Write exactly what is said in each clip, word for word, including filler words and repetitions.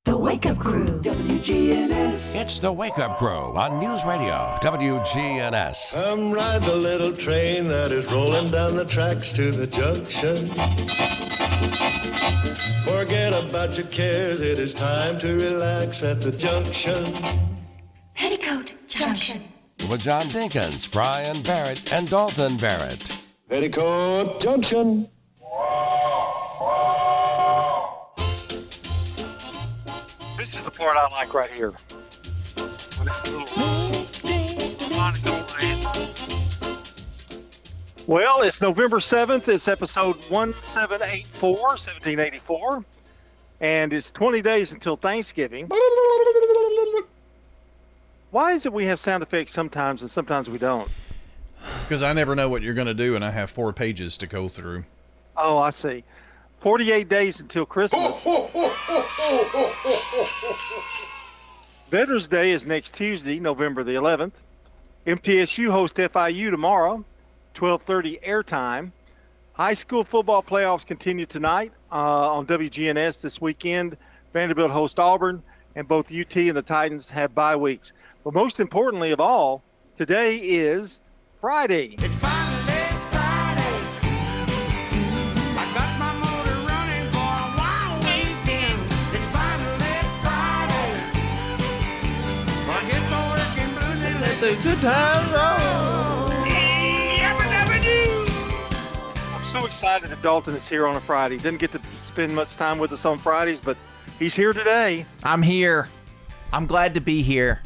The Wake Up Crew, W G N S. It's The Wake Up Crew on News Radio, W G N S. Come ride the little train that is rolling down the tracks to the junction. Forget about your cares, it is time to relax at the junction. Petticoat Junction. With John Dinkins, Brian Barrett, and Dalton Barrett. Petticoat Junction. This is the part I like right here. When it's a little harmonica playing. Well, it's November seventh. It's episode seventeen eighty-four, seventeen eighty-four. And it's twenty days until Thanksgiving. Why is it we have sound effects sometimes and sometimes we don't? Because I never know what you're going to do, and I have four pages to go through. Oh, I see. forty-eight days until Christmas. Veterans Day is next Tuesday, November the eleventh. M T S U hosts F I U tomorrow, twelve thirty airtime. High school football playoffs continue tonight uh, on W G N S this weekend. Vanderbilt hosts Auburn, and both U T and the Titans have bye weeks. But most importantly of all, today is Friday. It's finally Friday. I got my motor running for a wild weekend. It's finally Friday. Forget the working blues and let the good times roll. I'm so excited that Dalton is here on a Friday. Didn't get to spend much time with us on Fridays, but he's here today. I'm here. I'm glad to be here.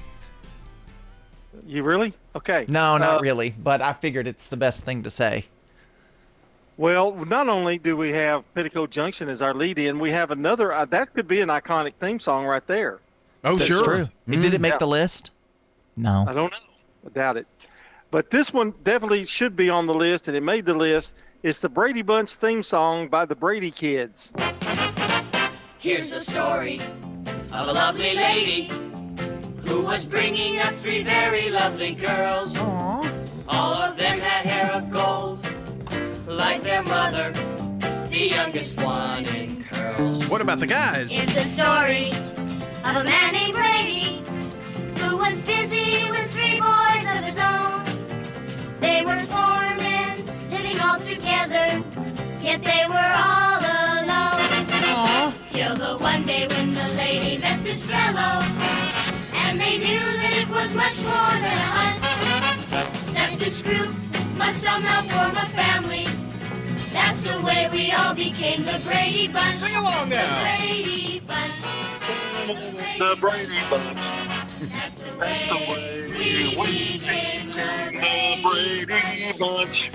You really? Okay. No, not Uh, really, but I figured it's the best thing to say. Well, not only do we have Petticoat Junction as our lead-in, we have another. Uh, that could be an iconic theme song right there. Oh, That's sure. true. Did it make Yeah. the list? No. I don't know. I doubt it. But this one definitely should be on the list, and it made the list. It's the Brady Bunch theme song by the Brady Kids. Here's the story of a lovely lady who was bringing up three very lovely girls. Aww. All of them had hair of gold, like their mother, the youngest one in curls. What about the guys? It's the story of a man named Brady who was busy with three boys of his own. They were four men living all together, yet they were all alone. Aww. Till the one day when the lady met this fellow, and they knew that it was much more than a hunch, that this group must somehow form a family. That's the way we all became the Brady Bunch. Sing along now. The Brady Bunch. The Brady Bunch. That's the That's the way way we we became became the Brady Bunch.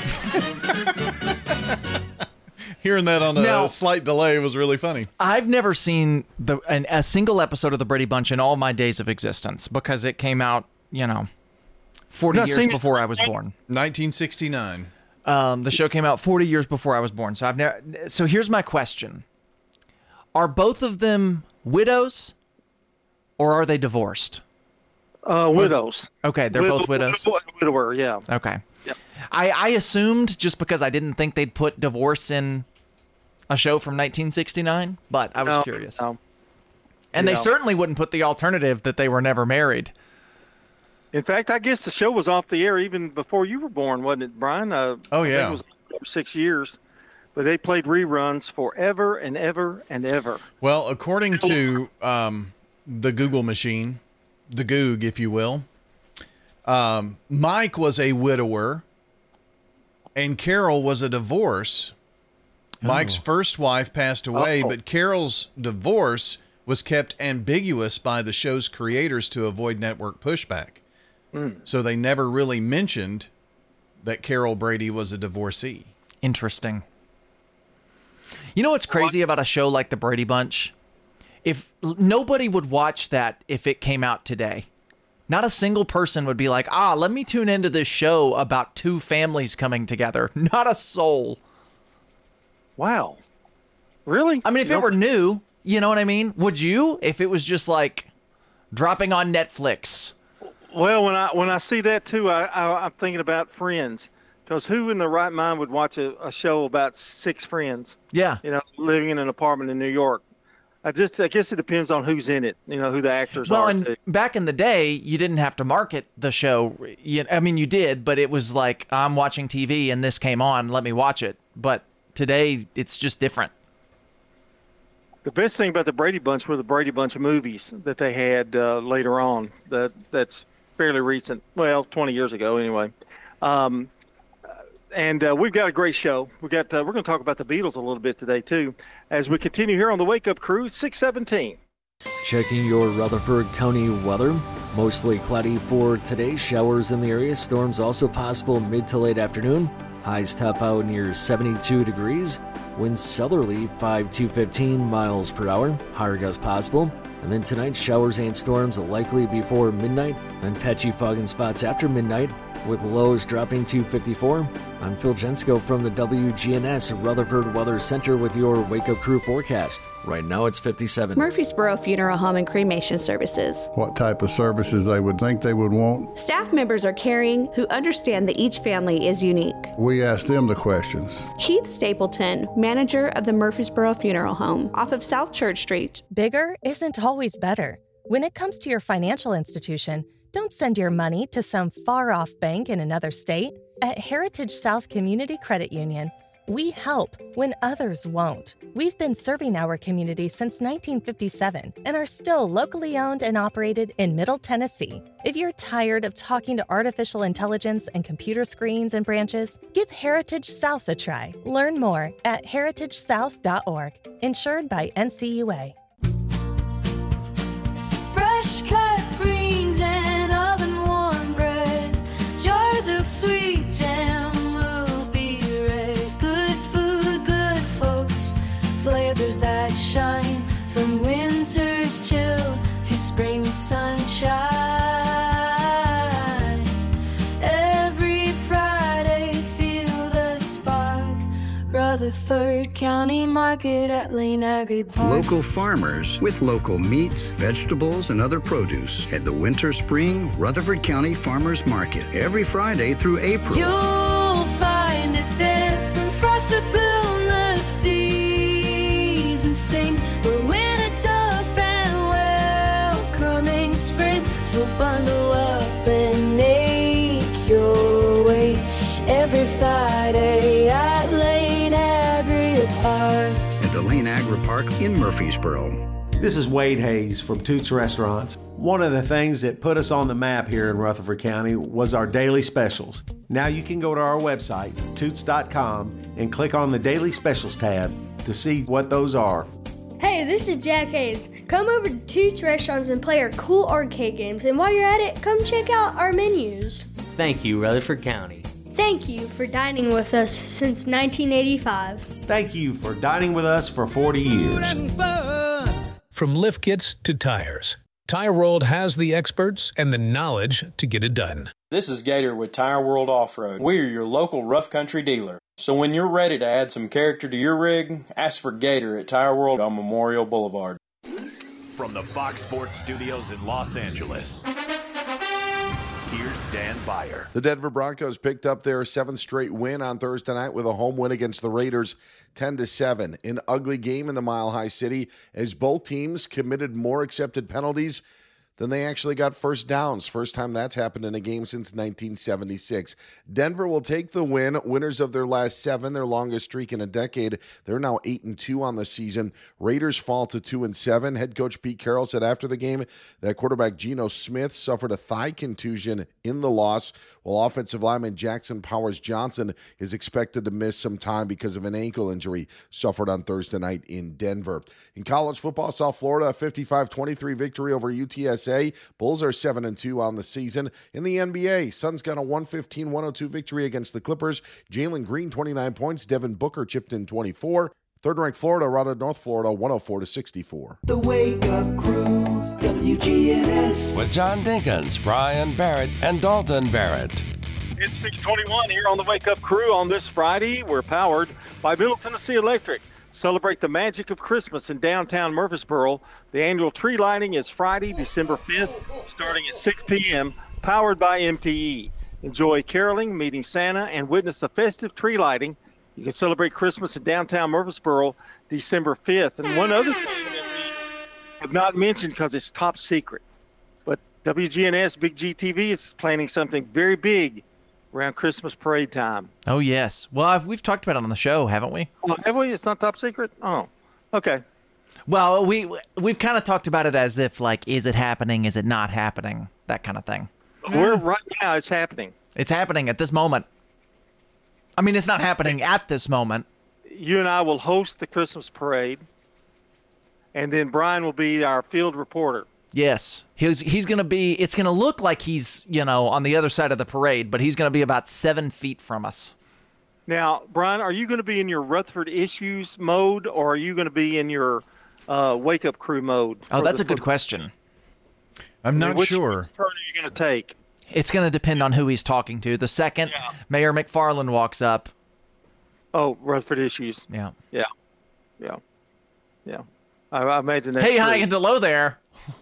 Hearing that on a Now- slight delay was really funny. I've never seen the an, a single episode of the Brady Bunch in all my days of existence because it came out, you know, forty Not years seen it. before I was born. nineteen sixty-nine. Um, the show came out forty years before I was born. So I've never. So here's my question: are both of them widows, or are they divorced? Uh, widows. Okay, they're both widows. Widower, yeah. Okay. Yep. I, I assumed just because I didn't think they'd put divorce in a show from nineteen sixty-nine, but I was No, curious. no. And they Yeah. certainly wouldn't put the alternative that they were never married. In fact, I guess the show was off the air even before you were born, wasn't it, Brian? Uh, Oh, I think yeah. it was for six years. But they played reruns forever and ever and ever. Well, according to um, the Google machine, the Goog, if you will, um, Mike was a widower and Carol was a divorce. Mike's first wife passed away, Oh. but Carol's divorce was kept ambiguous by the show's creators to avoid network pushback. So they never really mentioned that Carol Brady was a divorcee. Interesting. You know what's crazy about a show like The Brady Bunch? If nobody would watch that if it came out today. Not a single person would be like, ah, let me tune into this show about two families coming together. Not a soul. Wow. Really? I mean, if You it were don't- new, you know what I mean? Would you? If it was just like dropping on Netflix. Well, when I when I see that too, I, I I'm thinking about Friends, because who in the right mind would watch a, a show about six friends, Yeah. you know, living in an apartment in New York? I just, I guess it depends on who's in it. You know, who the actors Well, are. and too. back in the day, you didn't have to market the show. You, I mean, you did, but it was like, I'm watching T V and this came on, let me watch it. But today, it's just different. The best thing about the Brady Bunch were the Brady Bunch movies that they had uh, later on. That that's fairly recent. Well, twenty years ago, anyway. Um, and uh, we've got a great show. We got uh, we're going to talk about the Beatles a little bit today too, as we continue here on the Wake Up Crew. six seventeen. Checking your Rutherford County weather. Mostly cloudy for today. Showers in the area. Storms also possible mid to late afternoon. Highs top out near seventy-two degrees. Winds southerly five to fifteen miles per hour. Higher gusts possible. And then tonight, showers and storms likely before midnight. Then patchy fog in spots after midnight, with lows dropping to fifty-four. I'm Phil Jensko from the W G N S Rutherford Weather Center with your Wake Up Crew forecast. Right now it's fifty-seven. Murfreesboro Funeral Home and Cremation Services. What type of services they would think they would want. Staff members are caring who understand that each family is unique. We ask them the questions. Keith Stapleton, manager of the Murfreesboro Funeral Home, off of South Church Street. Bigger isn't always better. When it comes to your financial institution, don't send your money to some far-off bank in another state. At Heritage South Community Credit Union, we help when others won't. We've been serving our community since nineteen fifty-seven and are still locally owned and operated in Middle Tennessee. If you're tired of talking to artificial intelligence and computer screens and branches, give Heritage South a try. Learn more at heritage south dot org. Insured by N C U A. Fresh cut greens and oven warm bread, jars of sweet jam will be red. Good food, good folks, flavors that shine from winter's chill to spring sunshine. Every Friday, feel the spark. Rutherford County Market at Lane Agri Park. Local farmers with local meats, vegetables, and other produce at the Winter Spring Rutherford County Farmers Market every Friday through April. You'll find it there from frost to bloom the season sing. We're winter tough and welcoming spring. So bundle up and make your way every Friday at Lane Agri Park. At the Lane Agri Park in Murfreesboro. This is Wade Hayes from Toots Restaurants. One of the things that put us on the map here in Rutherford County was our daily specials. Now you can go to our website, toots dot com, and click on the Daily Specials tab to see what those are. Hey, this is Jack Hayes. Come over to Toots Restaurants and play our cool arcade games. And while you're at it, come check out our menus. Thank you, Rutherford County. Thank you for dining with us since nineteen eighty-five. Thank you for dining with us for forty years. From lift kits to tires, Tire World has the experts and the knowledge to get it done. This is Gator with Tire World Off-Road. We're your local rough country dealer. So when you're ready to add some character to your rig, ask for Gator at Tire World on Memorial Boulevard. From the Fox Sports Studios in Los Angeles, here's Dan Beyer. The Denver Broncos picked up their seventh straight win on Thursday night with a home win against the Raiders, ten to seven. An ugly game in the Mile High City as both teams committed more accepted penalties than they actually got first downs. First time that's happened in a game since nineteen seventy-six. Denver will take the win. Winners of their last seven, their longest streak in a decade. They're now eight and two on the season. Raiders fall to two and seven. Head coach Pete Carroll said after the game that quarterback Geno Smith suffered a thigh contusion in the loss, while offensive lineman Jackson Powers Johnson is expected to miss some time because of an ankle injury suffered on Thursday night in Denver. In college football, South Florida, a fifty-five twenty-three victory over U T S A. Bulls are seven and two on the season. In the N B A, Suns got a one fifteen one oh two victory against the Clippers. Jalen Green, twenty-nine points. Devin Booker chipped in twenty-four. Third-ranked Florida routed North Florida one oh four to sixty-four. The Wake Up Crew, W G N S. With John Dinkins, Brian Barrett, and Dalton Barrett. It's six twenty-one here on the Wake Up Crew on this Friday. We're powered by Middle Tennessee Electric. Celebrate the magic of Christmas in downtown Murfreesboro. The annual tree lighting is Friday, December fifth, starting at six p.m., powered by M T E. Enjoy caroling, meeting Santa, and witness the festive tree lighting. You can celebrate Christmas in downtown Murfreesboro December fifth. And one other thing that we have not mentioned because it's top secret. But W G N S, Big G T V is planning something very big around Christmas parade time. Oh, yes. Well, I've, we've talked about it on the show, haven't we? Oh, have we? It's not top secret? Oh, okay. Well, we, we've kind of talked about it as if, like, is it happening? Is it not happening? That kind of thing. We're right now, it's happening. It's happening at this moment. I mean, it's not happening at this moment. You and I will host the Christmas parade, and then Brian will be our field reporter. Yes. He's he's going to be, it's going to look like he's, you know, on the other side of the parade, but he's going to be about seven feet from us. Now, Brian, are you going to be in your Rutherford Issues mode, or are you going to be in your uh, Wake Up Crew mode? Oh, that's a good question. I'm not which, sure. Which turn are you going to take? It's going to depend on who he's talking to. The second yeah. Mayor McFarland walks up. Oh, Rutherford Issues. Yeah. Yeah. Yeah. Yeah. I, I imagine that. Hey, high and low there.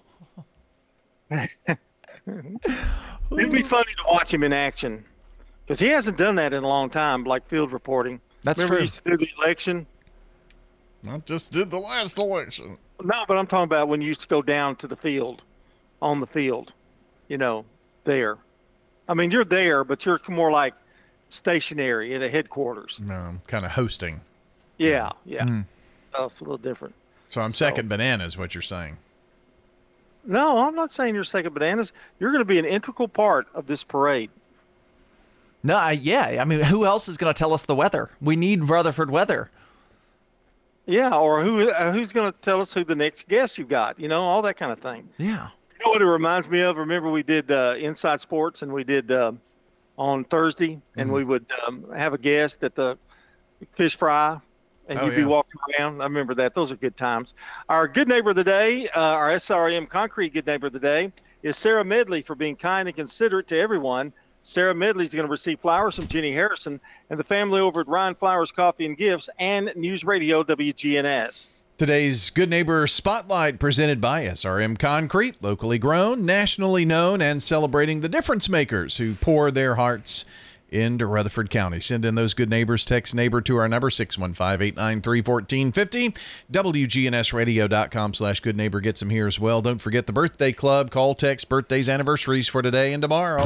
It'd be funny to watch him in action because he hasn't done that in a long time, like field reporting. That's Remember true. he used to do the election? I just did the last election. No, but I'm talking about when you used to go down to the field, on the field, you know, there. I mean, you're there, but you're more like stationary at a headquarters. No, I'm kind of hosting. Yeah, yeah. Mm. Oh, it's a little different. So I'm So- second banana is what you're saying. No, I'm not saying you're second bananas. You're going to be an integral part of this parade. No, I, yeah. I mean, who else is going to tell us the weather? We need Rutherford weather. Yeah, or who uh, who's going to tell us who the next guest you got? You know, all that kind of thing. Yeah. You know what it reminds me of? Remember we did uh, Inside Sports, and we did uh, on Thursday, and Mhm. we would um, have a guest at the fish fry, and Oh, you'd be yeah. walking around. I remember that. Those are good times. Our good neighbor of the day, uh, our S R M Concrete good neighbor of the day, is Sarah Medley for being kind and considerate to everyone. Sarah Medley is going to receive flowers from Jenny Harrison and the family over at Ryan Flowers Coffee and Gifts and News Radio W G N S. Today's Good Neighbor Spotlight presented by S R M Concrete, locally grown, nationally known, and celebrating the difference makers who pour their hearts into Rutherford County. Send in those good neighbors. Text neighbor to our number, six one five, eight nine three, one four five zero. W G N S radio dot com slash good neighbor gets them here as well. Don't forget the birthday club. Call, text, birthdays, anniversaries for today and tomorrow.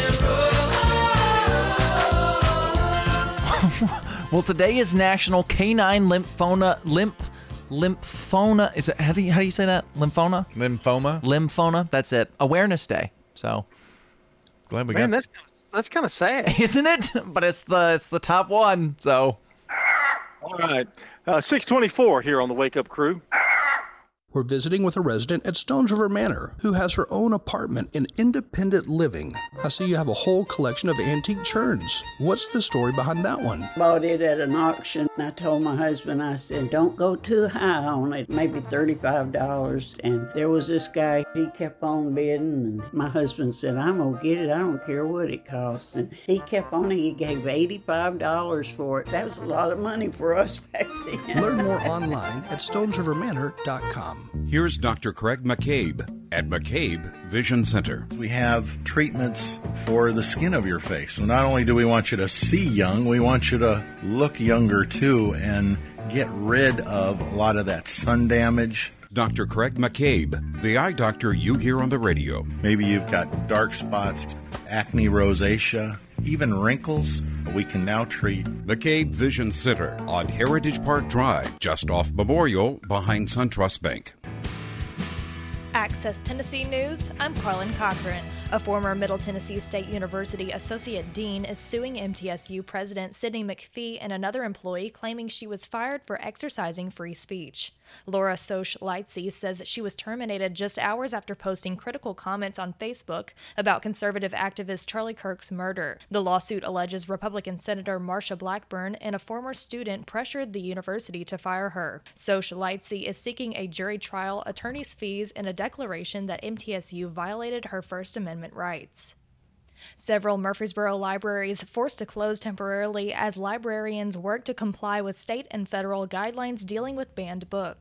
Well, today is National Canine Lymphoma Lymph Lymphoma. Is it how do you how do you say that? Lymphoma? Lymphoma? Lymphoma. That's it. Awareness Day. So glad we Man, got that's that's kind of sad. Isn't it? But it's the it's the top one. So All right. Uh, six twenty-four here on the Wake Up Crew. We're visiting with a resident at Stones River Manor who has her own apartment in independent living. I see you have a whole collection of antique churns. What's the story behind that one? Bought it at an auction. I told my husband, I said, don't go too high on it, maybe thirty-five dollars. And there was this guy, he kept on bidding. And my husband said, I'm going to get it. I don't care what it costs. And he kept on, he gave eighty-five dollars for it. That was a lot of money for us back then. Learn more online at stones river manor dot com. Here's Doctor Craig McCabe at McCabe Vision Center. We have treatments for the skin of your face. So not only do we want you to see young, we want you to look younger too and get rid of a lot of that sun damage. Doctor Craig McCabe, the eye doctor you hear on the radio. Maybe you've got dark spots, acne, rosacea, even wrinkles. We can now treat. McCabe Vision Center on Heritage Park Drive, just off Memorial, behind SunTrust Bank. Access Tennessee News, I'm Carlin Cochran. A former Middle Tennessee State University associate dean is suing M T S U President Sidney McPhee and another employee, claiming she was fired for exercising free speech. Laura Soch Lightsey says she was terminated just hours after posting critical comments on Facebook about conservative activist Charlie Kirk's murder. The lawsuit alleges Republican Senator Marsha Blackburn and a former student pressured the university to fire her. Soch Lightsey is seeking a jury trial, attorney's fees, and a declaration that M T S U violated her First Amendment rights. Several Murfreesboro libraries forced to close temporarily as librarians work to comply with state and federal guidelines dealing with banned books.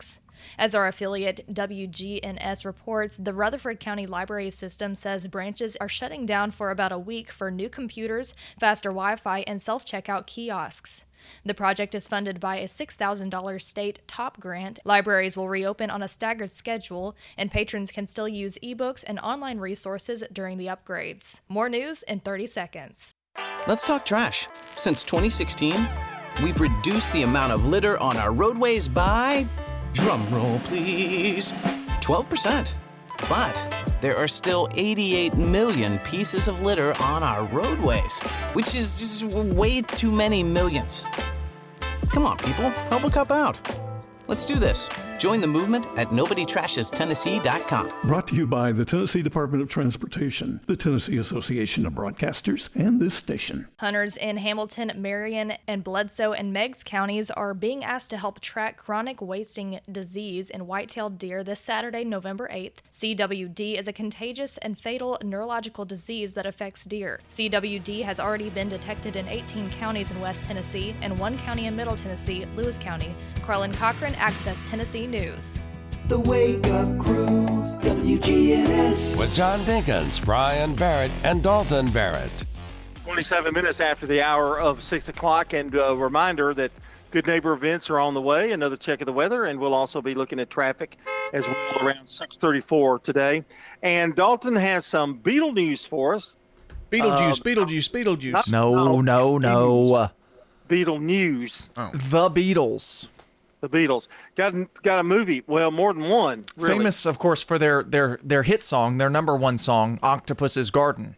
As our affiliate W G N S reports, the Rutherford County Library System says branches are shutting down for about a week for new computers, faster Wi-Fi, and self-checkout kiosks. The project is funded by a six thousand dollars state TOP grant. Libraries will reopen on a staggered schedule, and patrons can still use ebooks and online resources during the upgrades. More news in thirty seconds. Let's talk trash. Since twenty sixteen, we've reduced the amount of litter on our roadways by, drumroll please, twelve percent. But there are still eighty-eight million pieces of litter on our roadways, which is just way too many millions. Come on, people, help a cup out. Let's do this. Join the movement at nobody trashes tennessee dot com. Brought to you by the Tennessee Department of Transportation, the Tennessee Association of Broadcasters, and this station. Hunters in Hamilton, Marion, and Bledsoe and Meigs counties are being asked to help track chronic wasting disease in white-tailed deer this Saturday, November eighth. C W D is a contagious and fatal neurological disease that affects deer. C W D has already been detected in eighteen counties in West Tennessee and one county in Middle Tennessee, Lewis County. Carlin Cochran, Access Tennessee News. The Wake Up Crew, W G N S. With John Dinkins, Brian Barrett, and Dalton Barrett. twenty-seven minutes after the hour of six o'clock, and a reminder that Good Neighbor events are on the way. Another check of the weather, and we'll also be looking at traffic as well around six thirty-four today. And Dalton has some Beetle news for us. Beetlejuice, Uh, Beetlejuice, Beetlejuice. No, no, no. Beetle news. Oh. The Beatles. The Beatles got got a movie. Well, more than one. Really. Famous, of course, for their their their hit song, their number one song, "Octopus's Garden."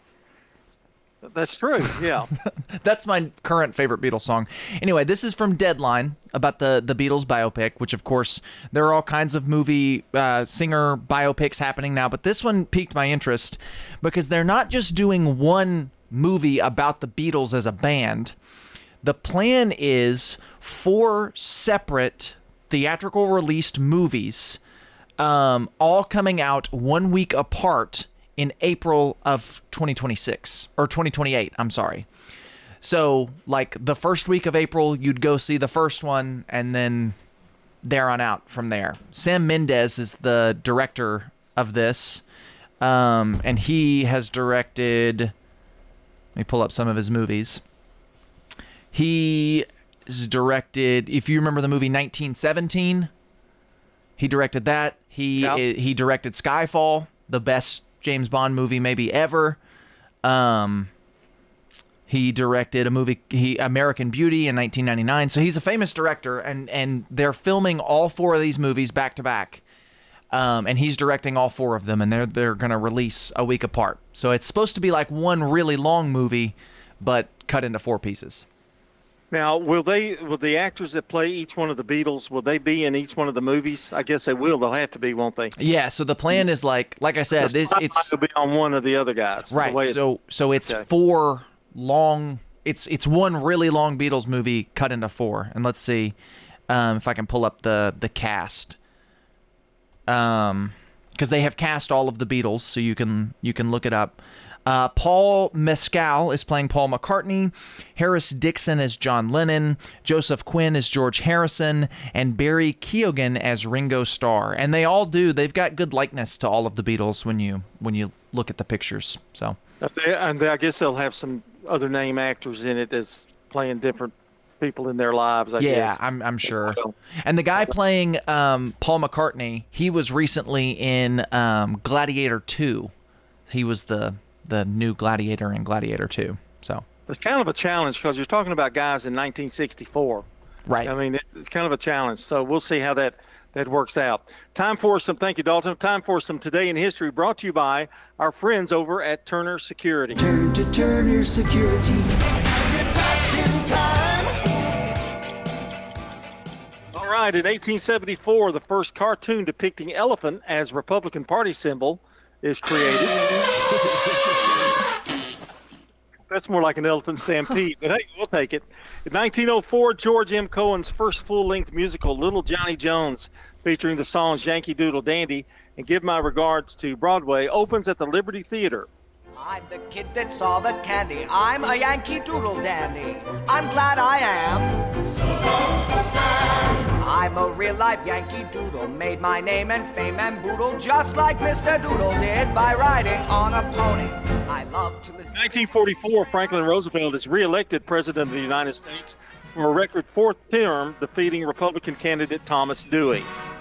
That's true. Yeah. That's my current favorite Beatles song. Anyway, this is from Deadline about the the Beatles biopic, which of course there are all kinds of movie uh, singer biopics happening now, but this one piqued my interest because they're not just doing one movie about the Beatles as a band. The plan is four separate theatrical released movies, um, all coming out one week apart in April of twenty twenty-six, or twenty twenty-eight, I'm sorry. So, like, the first week of April, you'd go see the first one, and then there on out from there. Sam Mendes is the director of this, um, and he has directed... Let me pull up some of his movies. He has directed, if you remember the movie nineteen seventeen, he directed that. He Yep. he directed Skyfall, the best James Bond movie maybe ever. Um, he directed a movie, he American Beauty in nineteen ninety-nine. So he's a famous director, and and they're filming all four of these movies back to back. Um, and he's directing all four of them, and they're they're going to release a week apart. So it's supposed to be like one really long movie, but cut into four pieces. Now, will they? Will the actors that play each one of the Beatles? Will they be in each one of the movies? I guess they will. They'll have to be, won't they? Yeah. So the plan is like, like I said, this, it's will be on one of the other guys. the right. way it's- So so it's Okay. four long. It's it's one really long Beatles movie cut into four. And let's see um, if I can pull up the the cast. Um, because they have cast all of the Beatles, so you can you can look it up. Uh, Paul Mescal is playing Paul McCartney, Harris Dixon as John Lennon, Joseph Quinn as George Harrison, and Barry Keoghan as Ringo Starr. And they all do. They've got good likeness to all of the Beatles when you when you look at the pictures. So, If they- and they- I guess they'll have some other name actors in it that's playing different people in their lives. I yeah, guess. I'm I'm sure. And the guy playing um, Paul McCartney, he was recently in um, Gladiator two. He was the the new Gladiator in Gladiator two. So It's kind of a challenge because you're talking about guys in nineteen sixty-four. Right. I mean, it, it's kind of a challenge. So we'll see how that, that works out. Time for some, thank you, Dalton. Time for some Today in History brought to you by our friends over at Turner Security. Turn to Turner Security. All right, in eighteen seventy-four, the first cartoon depicting elephant as Republican Party symbol is created. That's more like an elephant stampede, but hey, we'll take it. In nineteen oh four, George M. Cohan's first full-length musical, Little Johnny Jones, featuring the songs Yankee Doodle Dandy and Give My Regards to Broadway, opens at the Liberty Theater. I'm the kid that saw the candy. I'm a Yankee Doodle dandy. I'm glad I am. I'm a real-life Yankee Doodle, made my name and fame and boodle, just like Mister Doodle did by riding on a pony. I love to listen. nineteen forty-four, Franklin Roosevelt is re-elected President of the United States for a record fourth term, defeating Republican candidate Thomas Dewey.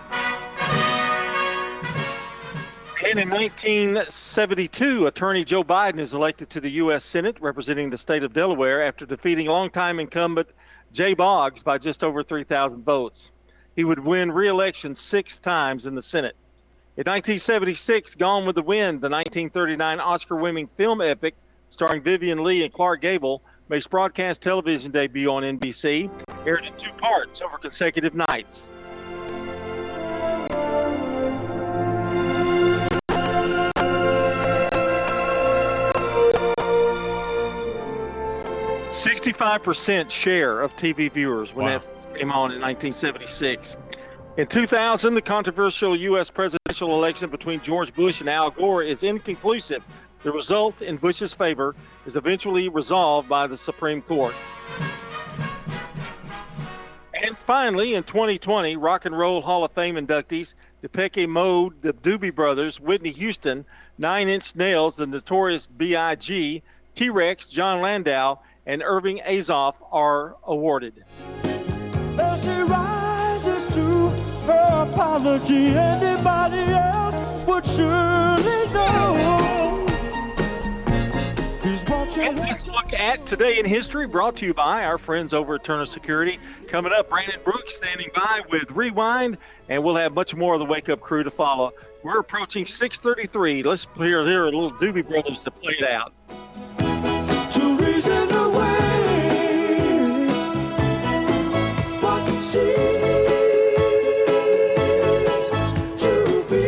And in nineteen seventy-two, Attorney Joe Biden is elected to the U S Senate, representing the state of Delaware, after defeating longtime incumbent Jay Boggs by just over three thousand votes. He would win re-election six times in the Senate. In nineteen seventy-six, Gone with the Wind, the nineteen thirty-nine Oscar-winning film epic starring Vivian Leigh and Clark Gable, makes broadcast television debut on N B C, aired in two parts over consecutive nights. sixty-five percent share of T V viewers when Wow. that came on in nineteen seventy-six. In two thousand, the controversial U S presidential election between George Bush and Al Gore is inconclusive. The result in Bush's favor is eventually resolved by the Supreme Court. And finally, in twenty twenty, Rock and Roll Hall of Fame inductees Depeche Mode, the Doobie Brothers, Whitney Houston, Nine Inch Nails, the Notorious B I G, T-Rex, John Landau, and Irving Azoff are awarded. As she rises to her apology, anybody else would surely know. He's watching. And let's look at Today in History, brought to you by our friends over at Turner Security. Coming up, Brandon Brooks standing by with Rewind, and we'll have much more of the Wake Up Crew to follow. We're approaching six thirty-three. Let's hear, hear a little Doobie Brothers to play it out. To reason away what seems to be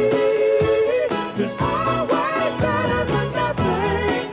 is always better than nothing,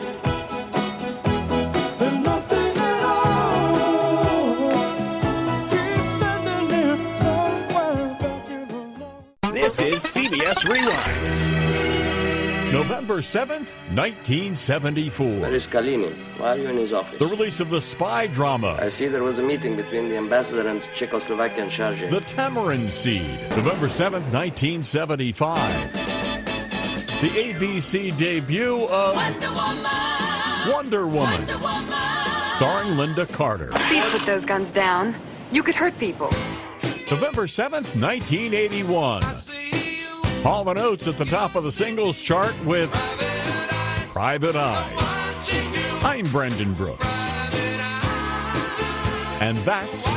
and nothing at all. Keep sending it somewhere back in the love. This is C B S Rewind. November seventh, nineteen seventy-four. Where is Kalinin? Why are you in his office? The release of the spy drama, I see there was a meeting between the ambassador and Czechoslovakian charge. The Tamarind Seed. November seventh, nineteen seventy-five. The A B C debut of Wonder Woman. Wonder Woman. Wonder Woman. Starring Linda Carter. Please put those guns down. You could hurt people. November seventh, nineteen eighty-one. Hall and Oates at the top of the singles chart with Private Eyes. I'm Brendan Brooks. And that's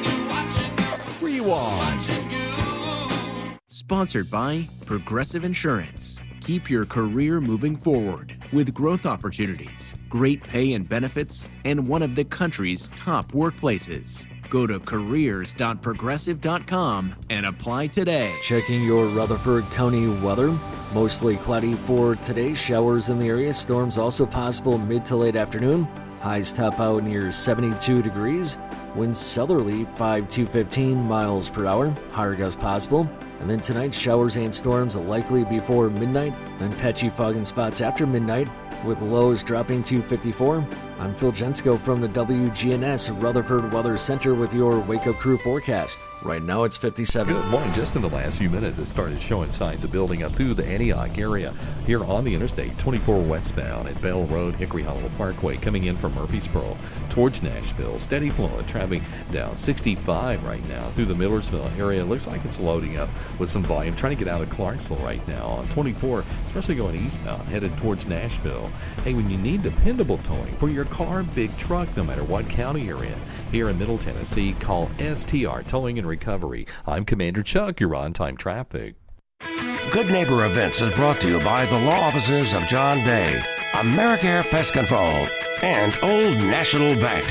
Rewind. Sponsored by Progressive Insurance. Keep your career moving forward with growth opportunities, great pay and benefits, and one of the country's top workplaces. Go to careers dot progressive dot com and apply today. Checking your Rutherford County weather. Mostly cloudy for today. Showers in the area. Storms also possible mid to late afternoon. Highs top out near seventy-two degrees. Winds southerly five to fifteen miles per hour. Higher gusts possible. And then tonight, showers and storms likely before midnight. Then patchy fog in spots after midnight, with lows dropping to fifty-four. I'm Phil Jensko from the W G N S Rutherford Weather Center with your Wake Up Crew forecast. Right now it's fifty-seven. Good morning. Just in the last few minutes, it started showing signs of building up through the Antioch area here on the Interstate twenty-four westbound at Bell Road, Hickory Hollow Parkway, coming in from Murfreesboro towards Nashville. Steady flow of traffic down sixty-five right now through the Millersville area. It looks like it's loading up with some volume. Trying to get out of Clarksville right now on twenty-four, especially going eastbound, headed towards Nashville. Hey, when you need dependable towing for your car, big truck, no matter what county you're in, here in Middle Tennessee, call S T R Towing and Recovery. I'm Commander Chuck, your on-time traffic. Good Neighbor Events is brought to you by the law offices of John Day, AmeriCare Pest Control, and Old National Bank.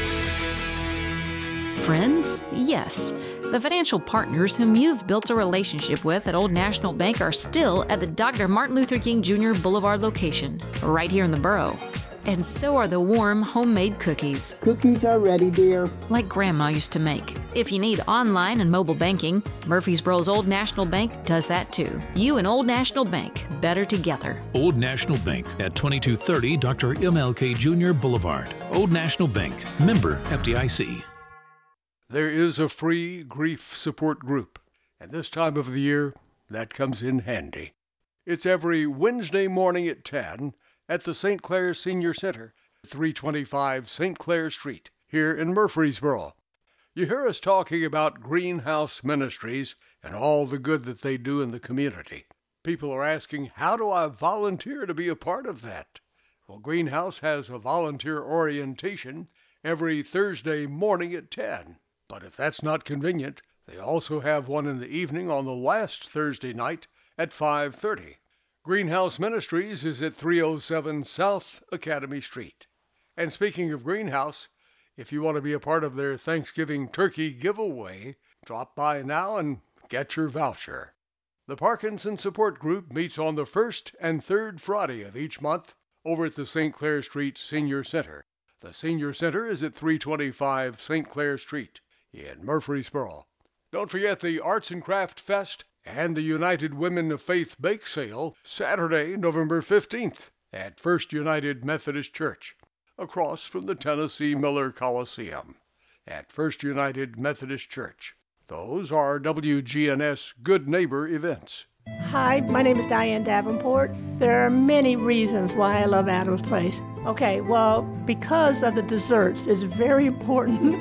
Friends? Yes. The financial partners whom you've built a relationship with at Old National Bank are still at the Doctor Martin Luther King Junior Boulevard location, right here in the borough. And so are the warm, homemade cookies. Cookies are ready, dear. Like Grandma used to make. If you need online and mobile banking, Murfreesboro's Old National Bank does that too. You and Old National Bank, better together. Old National Bank at twenty-two thirty Doctor M L K Junior Boulevard. Old National Bank, member F D I C. there is a free grief support group, and this time of the year, that comes in handy. It's every Wednesday morning at ten at the Saint Clair Senior Center, three twenty-five Saint Clair Street, here in Murfreesboro. You hear us talking about Greenhouse Ministries and all the good that they do in the community. People are asking, how do I volunteer to be a part of that? Well, Greenhouse has a volunteer orientation every Thursday morning at ten. But if that's not convenient, they also have one in the evening on the last Thursday night at five thirty. Greenhouse Ministries is at three oh seven South Academy Street. And speaking of Greenhouse, if you want to be a part of their Thanksgiving turkey giveaway, drop by now and get your voucher. The Parkinson Support Group meets on the first and third Friday of each month over at the Saint Clair Street Senior Center. The Senior Center is at three twenty-five Saint Clair Street in Murfreesboro. Don't forget the Arts and Craft Fest and the United Women of Faith Bake Sale Saturday, November fifteenth at First United Methodist Church, across from the Tennessee Miller Coliseum. At First United Methodist Church. Those are W G N S Good Neighbor events. Hi, my name is Diane Davenport. There are many reasons why I love Adams Place. Okay, well, because of the desserts, it's very important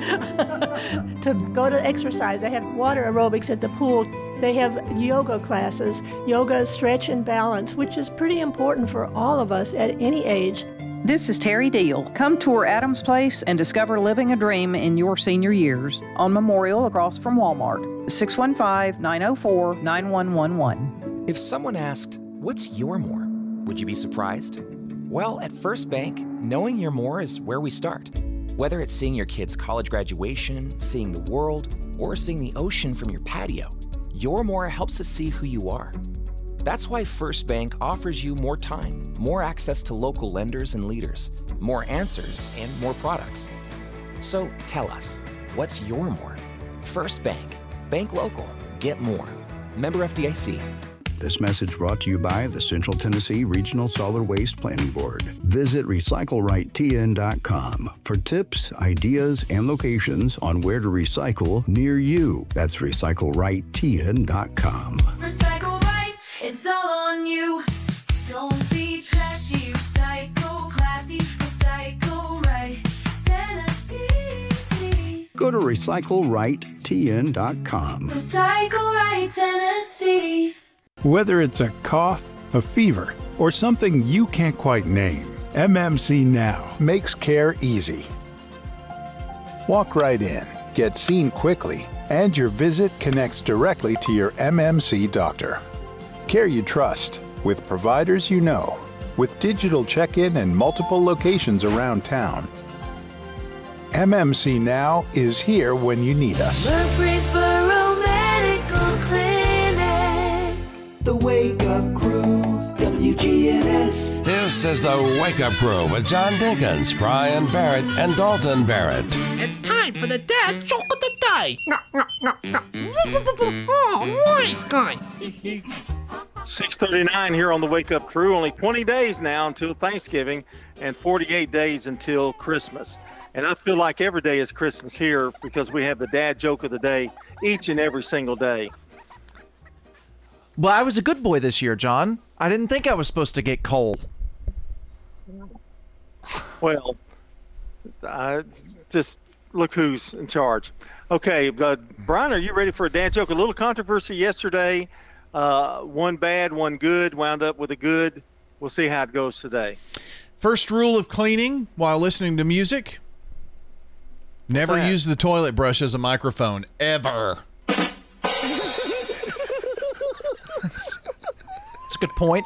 to go to exercise. They have water aerobics at the pool. They have yoga classes, yoga, stretch, and balance, which is pretty important for all of us at any age. This is Terry Deal. Come tour Adams Place and discover living a dream in your senior years on Memorial across from Walmart. six one five, nine oh four, nine one one one. If someone asked, what's your more? Would you be surprised? Well, at First Bank, knowing your more is where we start. Whether it's seeing your kid's college graduation, seeing the world, or seeing the ocean from your patio, your more helps us see who you are. That's why First Bank offers you more time, more access to local lenders and leaders, more answers, and more products. So tell us, what's your more? First Bank. Bank local. Get more. Member F D I C. This message brought to you by the Central Tennessee Regional Solid Waste Planning Board. Visit recycle right T N dot com for tips, ideas, and locations on where to recycle near you. That's recycle right T N dot com. Recycle right, it's all on you. Don't be trashy, recycle classy, recycle right, Tennessee. Go to recycle right T N dot com. Recycle right, Tennessee. Whether it's a cough, a fever, or something you can't quite name, M M C Now makes care easy. Walk right in, get seen quickly, and your visit connects directly to your M M C doctor. Care you trust, with providers you know, with digital check-in and multiple locations around town. M M C Now is here when you need us. Murfreesboro Medical Clinic. The Wake Up Crew, W G N S. This is the Wake Up Crew with John Dinkins, Brian Barrett, and Dalton Barrett. It's time for the dad joke of the day. Oh, nice guy. six thirty-nine here on the Wake Up Crew. Only twenty days now until Thanksgiving and forty-eight days until Christmas. And I feel like every day is Christmas here because we have the dad joke of the day each and every single day. Well, I was a good boy this year, John. I didn't think I was supposed to get coal. Well, uh, just look who's in charge. Okay, uh, Brian, are you ready for a dad joke? A little controversy yesterday. Uh, one bad, one good, wound up with a good. We'll see how it goes today. First rule of cleaning while listening to music: never use the toilet brush as a microphone, ever. That's a good point.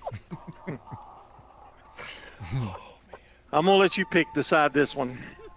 I'm going to let you pick, decide this one.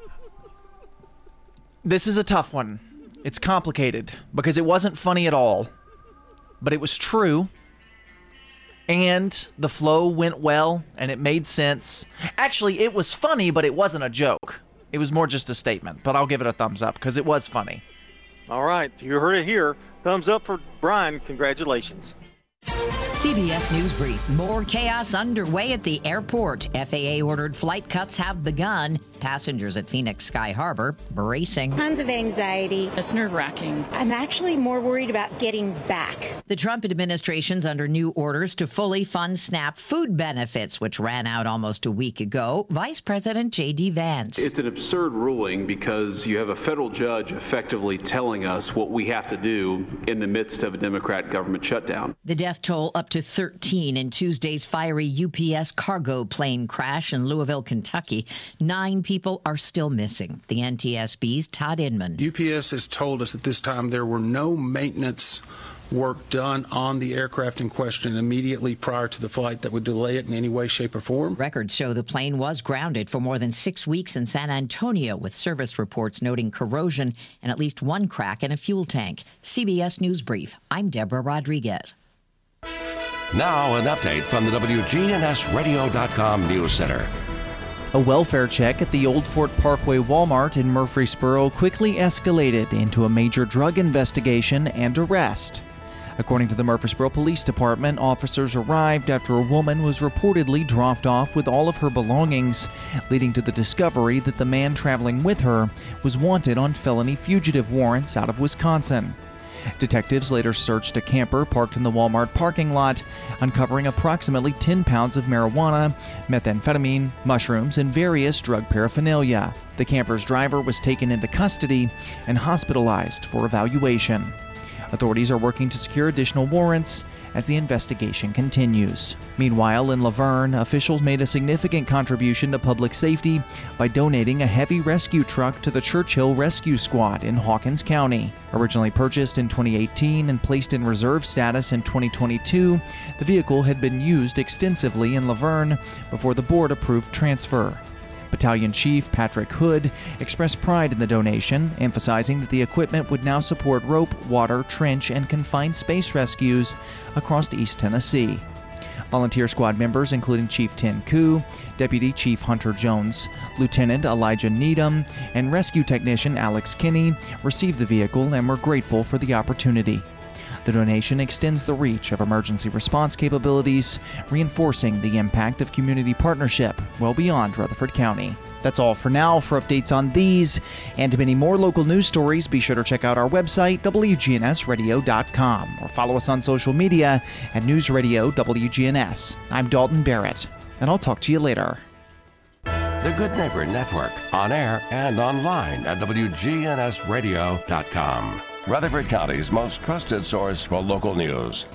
This is a tough one. It's complicated because it wasn't funny at all, but it was true. And the flow went well and it made sense. Actually, it was funny, but it wasn't a joke. It was more just a statement, but I'll give it a thumbs up because it was funny. All right. You heard it here. Thumbs up for Brian. Congratulations. C B S News Brief. More chaos underway at the airport. F A A-ordered flight cuts have begun. Passengers at Phoenix Sky Harbor bracing. Tons of anxiety. It's nerve-wracking. I'm actually more worried about getting back. The Trump administration's under new orders to fully fund SNAP food benefits, which ran out almost a week ago. Vice President J D. Vance. It's an absurd ruling because you have a federal judge effectively telling us what we have to do in the midst of a Democrat government shutdown. The death toll up to thirteen in Tuesday's fiery U P S cargo plane crash in Louisville, Kentucky. Nine people are still missing. The N T S B's Todd Inman. U P S has told us at this time there were no maintenance work done on the aircraft in question immediately prior to the flight that would delay it in any way, shape, or form. Records show the plane was grounded for more than six weeks in San Antonio, with service reports noting corrosion and at least one crack in a fuel tank. C B S News Brief. I'm Deborah Rodriguez. Now an update from the W G N S radio dot com News Center. A welfare check at the Old Fort Parkway Walmart in Murfreesboro quickly escalated into a major drug investigation and arrest. According to the Murfreesboro Police Department, officers arrived after a woman was reportedly dropped off with all of her belongings, leading to the discovery that the man traveling with her was wanted on felony fugitive warrants out of Wisconsin. Detectives later searched a camper parked in the Walmart parking lot, uncovering approximately ten pounds of marijuana, methamphetamine, mushrooms, and various drug paraphernalia. The camper's driver was taken into custody and hospitalized for evaluation. Authorities are working to secure additional warrants as the investigation continues. Meanwhile, in Laverne, officials made a significant contribution to public safety by donating a heavy rescue truck to the Churchill Rescue Squad in Hawkins County. Originally purchased in twenty eighteen and placed in reserve status in twenty twenty-two, the vehicle had been used extensively in Laverne before the board approved transfer. Battalion Chief Patrick Hood expressed pride in the donation, emphasizing that the equipment would now support rope, water, trench, and confined space rescues across East Tennessee. Volunteer squad members, including Chief Tin Koo, Deputy Chief Hunter Jones, Lieutenant Elijah Needham, and rescue technician Alex Kinney, received the vehicle and were grateful for the opportunity. The donation extends the reach of emergency response capabilities, reinforcing the impact of community partnership well beyond Rutherford County. That's all for now. For updates on these and many more local news stories, be sure to check out our website, W G N S radio dot com, or follow us on social media at News Radio W G N S. I'm Dalton Barrett, and I'll talk to you later. The Good Neighbor Network, on air and online at W G N S radio dot com. Rutherford County's most trusted source for local news.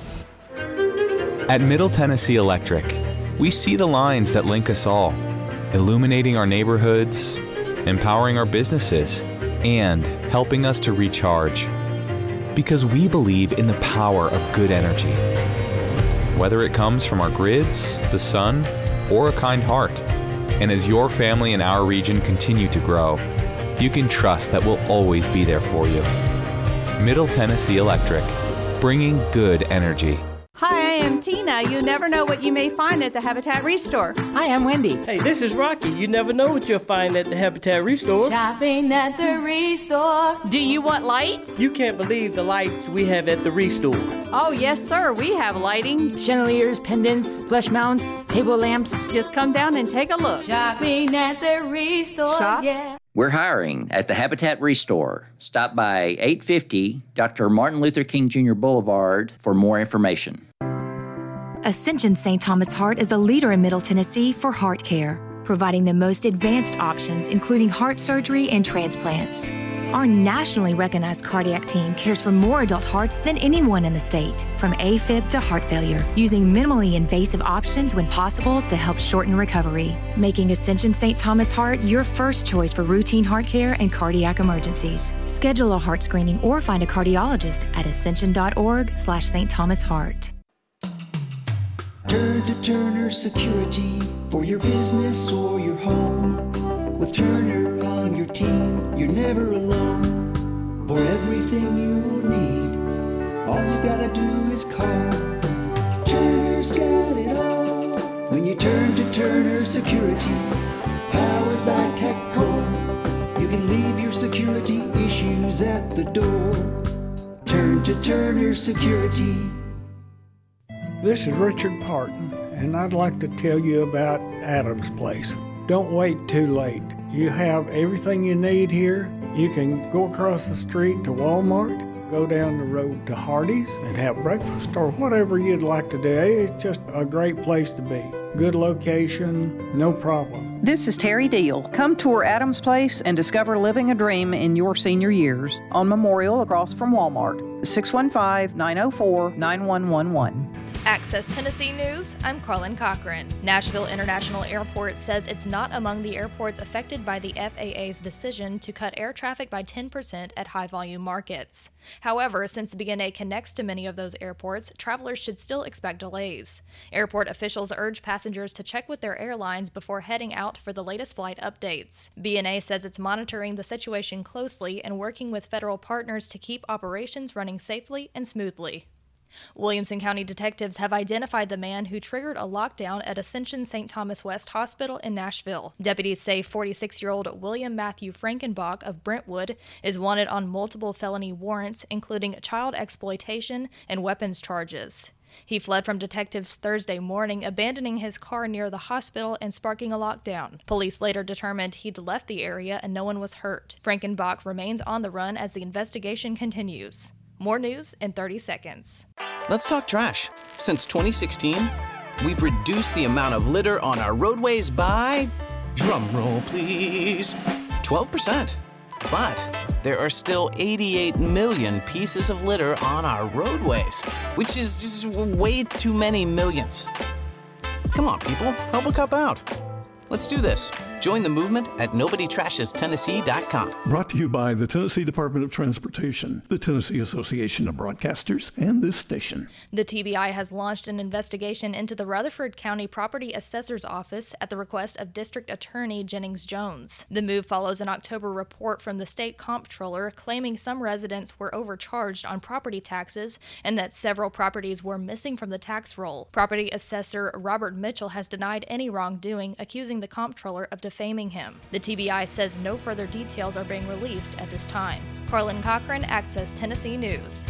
At Middle Tennessee Electric, we see the lines that link us all, illuminating our neighborhoods, empowering our businesses, and helping us to recharge. Because we believe in the power of good energy. Whether it comes from our grids, the sun, or a kind heart. And as your family and our region continue to grow, you can trust that we'll always be there for you. Middle Tennessee Electric, bringing good energy. Hi, I am Tina. You never know what you may find at the Habitat Restore. Hi, I'm Wendy. Hey, this is Rocky. You never know what you'll find at the Habitat Restore. Shopping at the Restore. Do you want light? You can't believe the lights we have at the Restore. Oh, yes, sir. We have lighting. Chandeliers, pendants, flush mounts, table lamps. Just come down and take a look. Shopping at the Restore. Shop? Yeah. We're hiring at the Habitat Restore. Stop by eight fifty Doctor Martin Luther King Junior Boulevard for more information. Ascension Saint Thomas Heart is the leader in Middle Tennessee for heart care, providing the most advanced options, including heart surgery and transplants. Our nationally recognized cardiac team cares for more adult hearts than anyone in the state, from AFib to heart failure, using minimally invasive options when possible to help shorten recovery, making Ascension Saint Thomas Heart your first choice for routine heart care and cardiac emergencies. Schedule a heart screening or find a cardiologist at ascension.org slash Saint Thomas Heart. Turn to Turner Security for your business or your home. With Turner on your team, you're never alone. For everything you'll need, all you gotta do is call. Turner's got it all. When you turn to Turner Security, powered by TechCore, you can leave your security issues at the door. Turn to Turner Security. This is Richard Parton, and I'd like to tell you about Adam's Place. Don't wait too late. You have everything you need here. You can go across the street to Walmart, go down the road to Hardee's and have breakfast or whatever you'd like to do. It's just a great place to be. Good location, no problem. This is Terry Deal. Come tour Adams Place and discover living a dream in your senior years on Memorial across from Walmart. six one five, nine oh four, nine one one one. Access Tennessee News, I'm Carlin Cochran. Nashville International Airport says it's not among the airports affected by the F A A's decision to cut air traffic by ten percent at high-volume markets. However, since B N A connects to many of those airports, travelers should still expect delays. Airport officials urge passengers to check with their airlines before heading out for the latest flight updates. B N A says it's monitoring the situation closely and working with federal partners to keep operations running safely and smoothly. Williamson County detectives have identified the man who triggered a lockdown at Ascension Saint Thomas West Hospital in Nashville. Deputies say forty-six-year-old William Matthew Frankenbach of Brentwood is wanted on multiple felony warrants, including child exploitation and weapons charges. He fled from detectives Thursday morning, abandoning his car near the hospital and sparking a lockdown. Police later determined he'd left the area and no one was hurt. Frankenbach remains on the run as the investigation continues. More news in thirty seconds. Let's talk trash. Since twenty sixteen, we've reduced the amount of litter on our roadways by, drumroll please, twelve percent. But there are still eighty-eight million pieces of litter on our roadways, which is just way too many millions. Come on, people, help a cup out. Let's do this. Join the movement at nobody trashes tennessee dot com. Brought to you by the Tennessee Department of Transportation, the Tennessee Association of Broadcasters, and this station. The T B I has launched an investigation into the Rutherford County Property Assessor's Office at the request of District Attorney Jennings Jones. The move follows an October report from the state comptroller claiming some residents were overcharged on property taxes and that several properties were missing from the tax roll. Property Assessor Robert Mitchell has denied any wrongdoing, accusing the comptroller of defaming him. The T B I says no further details are being released at this time. Carlin Cochran, Access Tennessee News.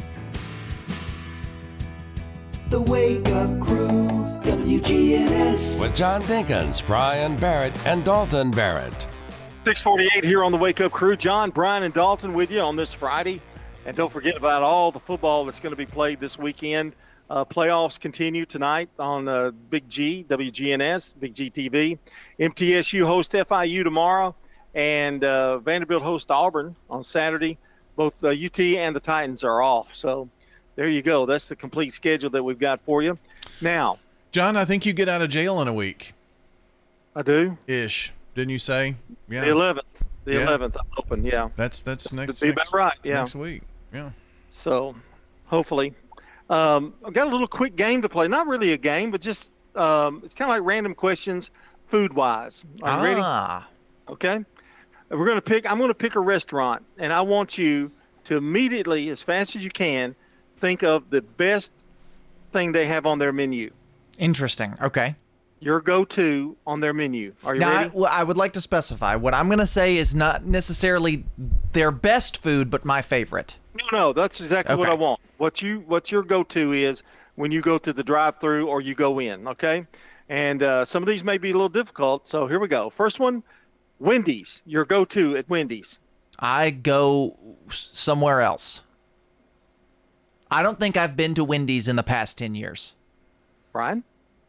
The Wake Up Crew, W G N S. With John Dinkins, Brian Barrett, and Dalton Barrett. six forty-eight here on the Wake Up Crew. John, Brian, and Dalton with you on this Friday. And don't forget about all the football that's going to be played this weekend. Uh, playoffs continue tonight on uh, Big G, W G N S, Big G T V. M T S U hosts F I U tomorrow, and uh, Vanderbilt hosts Auburn on Saturday. Both the U T and the Titans are off. So there you go. That's the complete schedule that we've got for you. Now, John, I think you get out of jail in a week. I do? Ish. Didn't you say? Yeah. The eleventh. The Yeah. eleventh, I'm hoping, yeah. That's that's next, That'd be next, about right, yeah. next week. Yeah. So hopefully. Um, I've got a little quick game to play. Not really a game, but just um, it's kind of like random questions, food-wise. Are you Ah. ready? Okay. We're going to pick. I'm going to pick a restaurant, and I want you to immediately, as fast as you can, think of the best thing they have on their menu. Interesting. Okay. Your go-to on their menu. Are you now, ready? I, well, I would like to specify what I'm going to say is not necessarily their best food, but my favorite. No, no, that's exactly what Okay. I want. What you, what your go-to is when you go to the drive-through or you go in, okay? And uh, some of these may be a little difficult, so here we go. First one, Wendy's. Your go-to at Wendy's. I go somewhere else. I don't think I've been to Wendy's in the past ten years. Brian?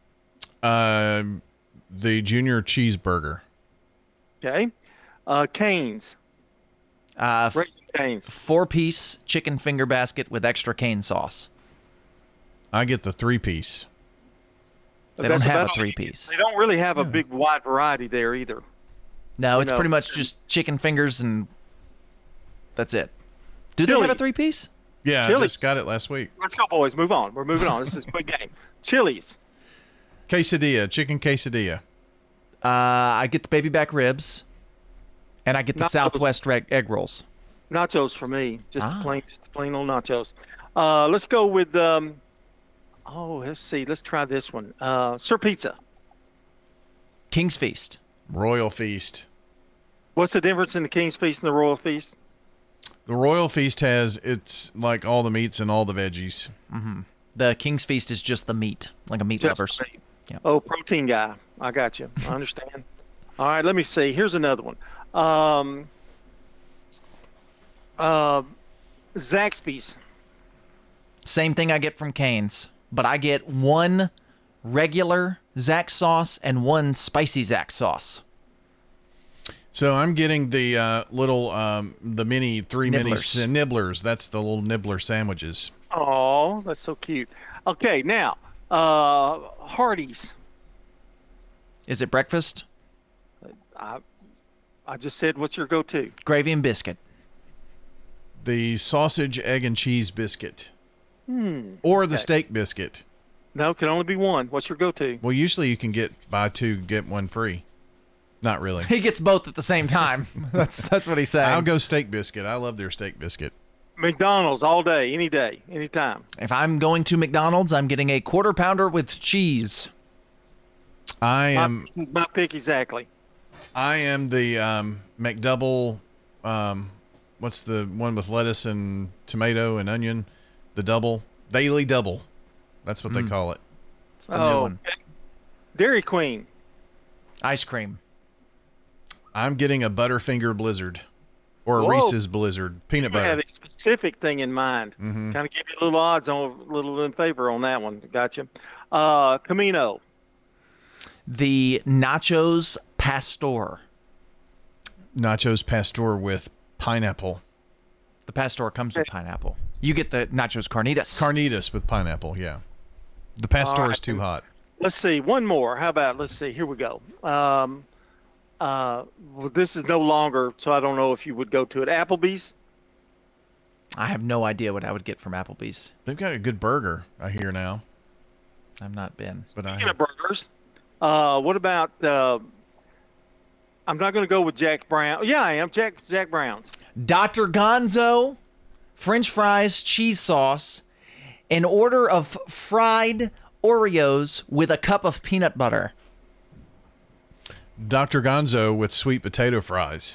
Um, the junior cheeseburger. Okay. Uh, Cane's. Uh, Raising Cane's. Four-piece chicken finger basket with extra cane sauce. I get the three-piece. They That's don't have a about all you three-piece. They don't really have a big wide variety there either. No, You it's know, pretty much just chicken fingers and that's it. Do they have a Chili's. three-piece? Yeah, I Chili's. just got it last week. Let's go, boys. Move on. We're moving on. This is a quick game. Chili's. Quesadilla, chicken quesadilla. Uh, I get the baby back ribs, and I get the Nachos. Southwest reg- egg rolls. Nachos for me. Just Ah. plain, just plain old nachos. Uh, let's go with. Um, oh, let's see. Let's try this one. Uh, Sir Pizza. King's Feast. Royal Feast. What's the difference in the King's Feast and the Royal Feast? The Royal Feast has, it's like all the meats and all the veggies. Mm-hmm. The King's Feast is just the meat, like a meat Just lovers. the meat. Yeah. Oh, protein guy. I got you. I understand. All right, let me see. Here's another one. Um, uh, Zaxby's. Same thing I get from Cane's, but I get one regular Zax sauce and one spicy Zax sauce. So I'm getting the uh, little, um, the mini, three Nibblers. mini nibblers. That's the little nibbler sandwiches. Oh, that's so cute. Okay, now, uh, Hardee's. Is it breakfast? I, I just said, what's your go-to? Gravy and biscuit. The sausage, egg, and cheese biscuit. Hmm. Or the Okay. steak biscuit. No, can only be one. What's your go-to? Well, usually you can get buy two, get one free. Not really. He gets both at the same time. That's that's what he's saying. I'll go steak biscuit. I love their steak biscuit. McDonald's all day, any day, anytime. If I'm going to McDonald's, I'm getting a quarter pounder with cheese. I am. My, my pick exactly. I am the um, McDouble. Um, what's the one with lettuce and tomato and onion? The double daily double. That's what they Mm. call it. It's the oh, new one. Dairy Queen. Ice cream. I'm getting a Butterfinger Blizzard or a Whoa. Reese's Blizzard peanut You have butter. a specific thing in mind. Mhm. Kind of give you a little odds on, a little in favor on that one. Gotcha. Uh, Camino. The nachos pastor. Nachos pastor with pineapple. The pastor comes with pineapple. You get the nachos carnitas. Carnitas with pineapple. Yeah. The pastor All right. is too hot. Let's see. One more. How about, let's see. Here we go. Um, uh, well, this is no longer, so I don't know if you would go to it. Applebee's. I have no idea what I would get from Applebee's. They've got a good burger, I hear now. I've not been. But I Speaking of burgers, uh, what about, uh, I'm not going to go with Jack Brown. Yeah, I am. Jack Jack Brown's. Doctor Gonzo, French fries, cheese sauce, an order of fried Oreos with a cup of peanut butter. Doctor Gonzo with sweet potato fries.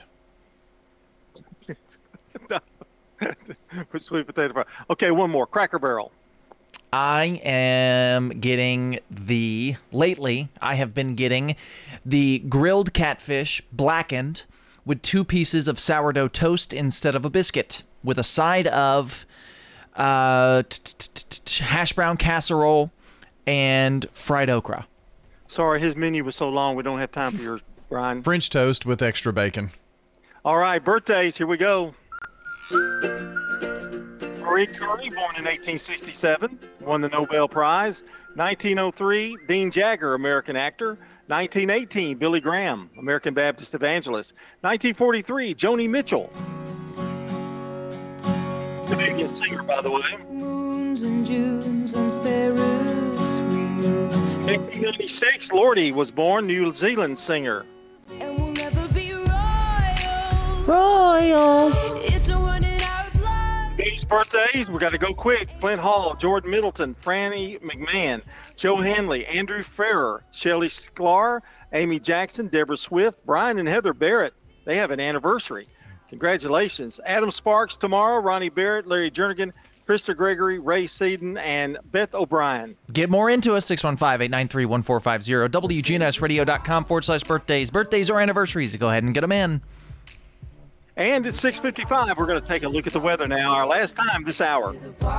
With sweet potato fry. Okay, one more. Cracker Barrel. I am getting the, lately, I have been getting the grilled catfish blackened with two pieces of sourdough toast instead of a biscuit, with a side of uh, t- t- t- t- hash brown casserole and fried okra. Sorry, his menu was so long we don't have time for yours, Brian. French toast with extra bacon. All right, birthdays. Here we go. Marie Curie, born in eighteen sixty-seven, won the Nobel Prize. nineteen oh three, Dean Jagger, American actor. nineteen eighteen, Billy Graham, American Baptist evangelist. nineteen forty-three, Joni Mitchell. Canadian singer, by the way. Moons and Junes and Ferris wheels. nineteen ninety-six, Lordi was born, New Zealand singer. And we'll never be royals. Royals. It's a running our blood. These birthdays, we got to go quick. Clint Hall, Jordan Middleton, Franny McMahon, Joe Henley, Andrew Ferrer, Shelley Sklar, Amy Jackson, Deborah Swift, Brian and Heather Barrett. They have an anniversary. Congratulations. Adam Sparks tomorrow, Ronnie Barrett, Larry Jernigan, Krista Gregory, Ray Seaton, and Beth O'Brien. Get more into us, six one five, eight nine three, one four five zero, W G N S radio dot com forward slash birthdays. Birthdays or anniversaries, go ahead and get them in. And it's six fifty-five. We're going to take a look at the weather now. Our last time this hour.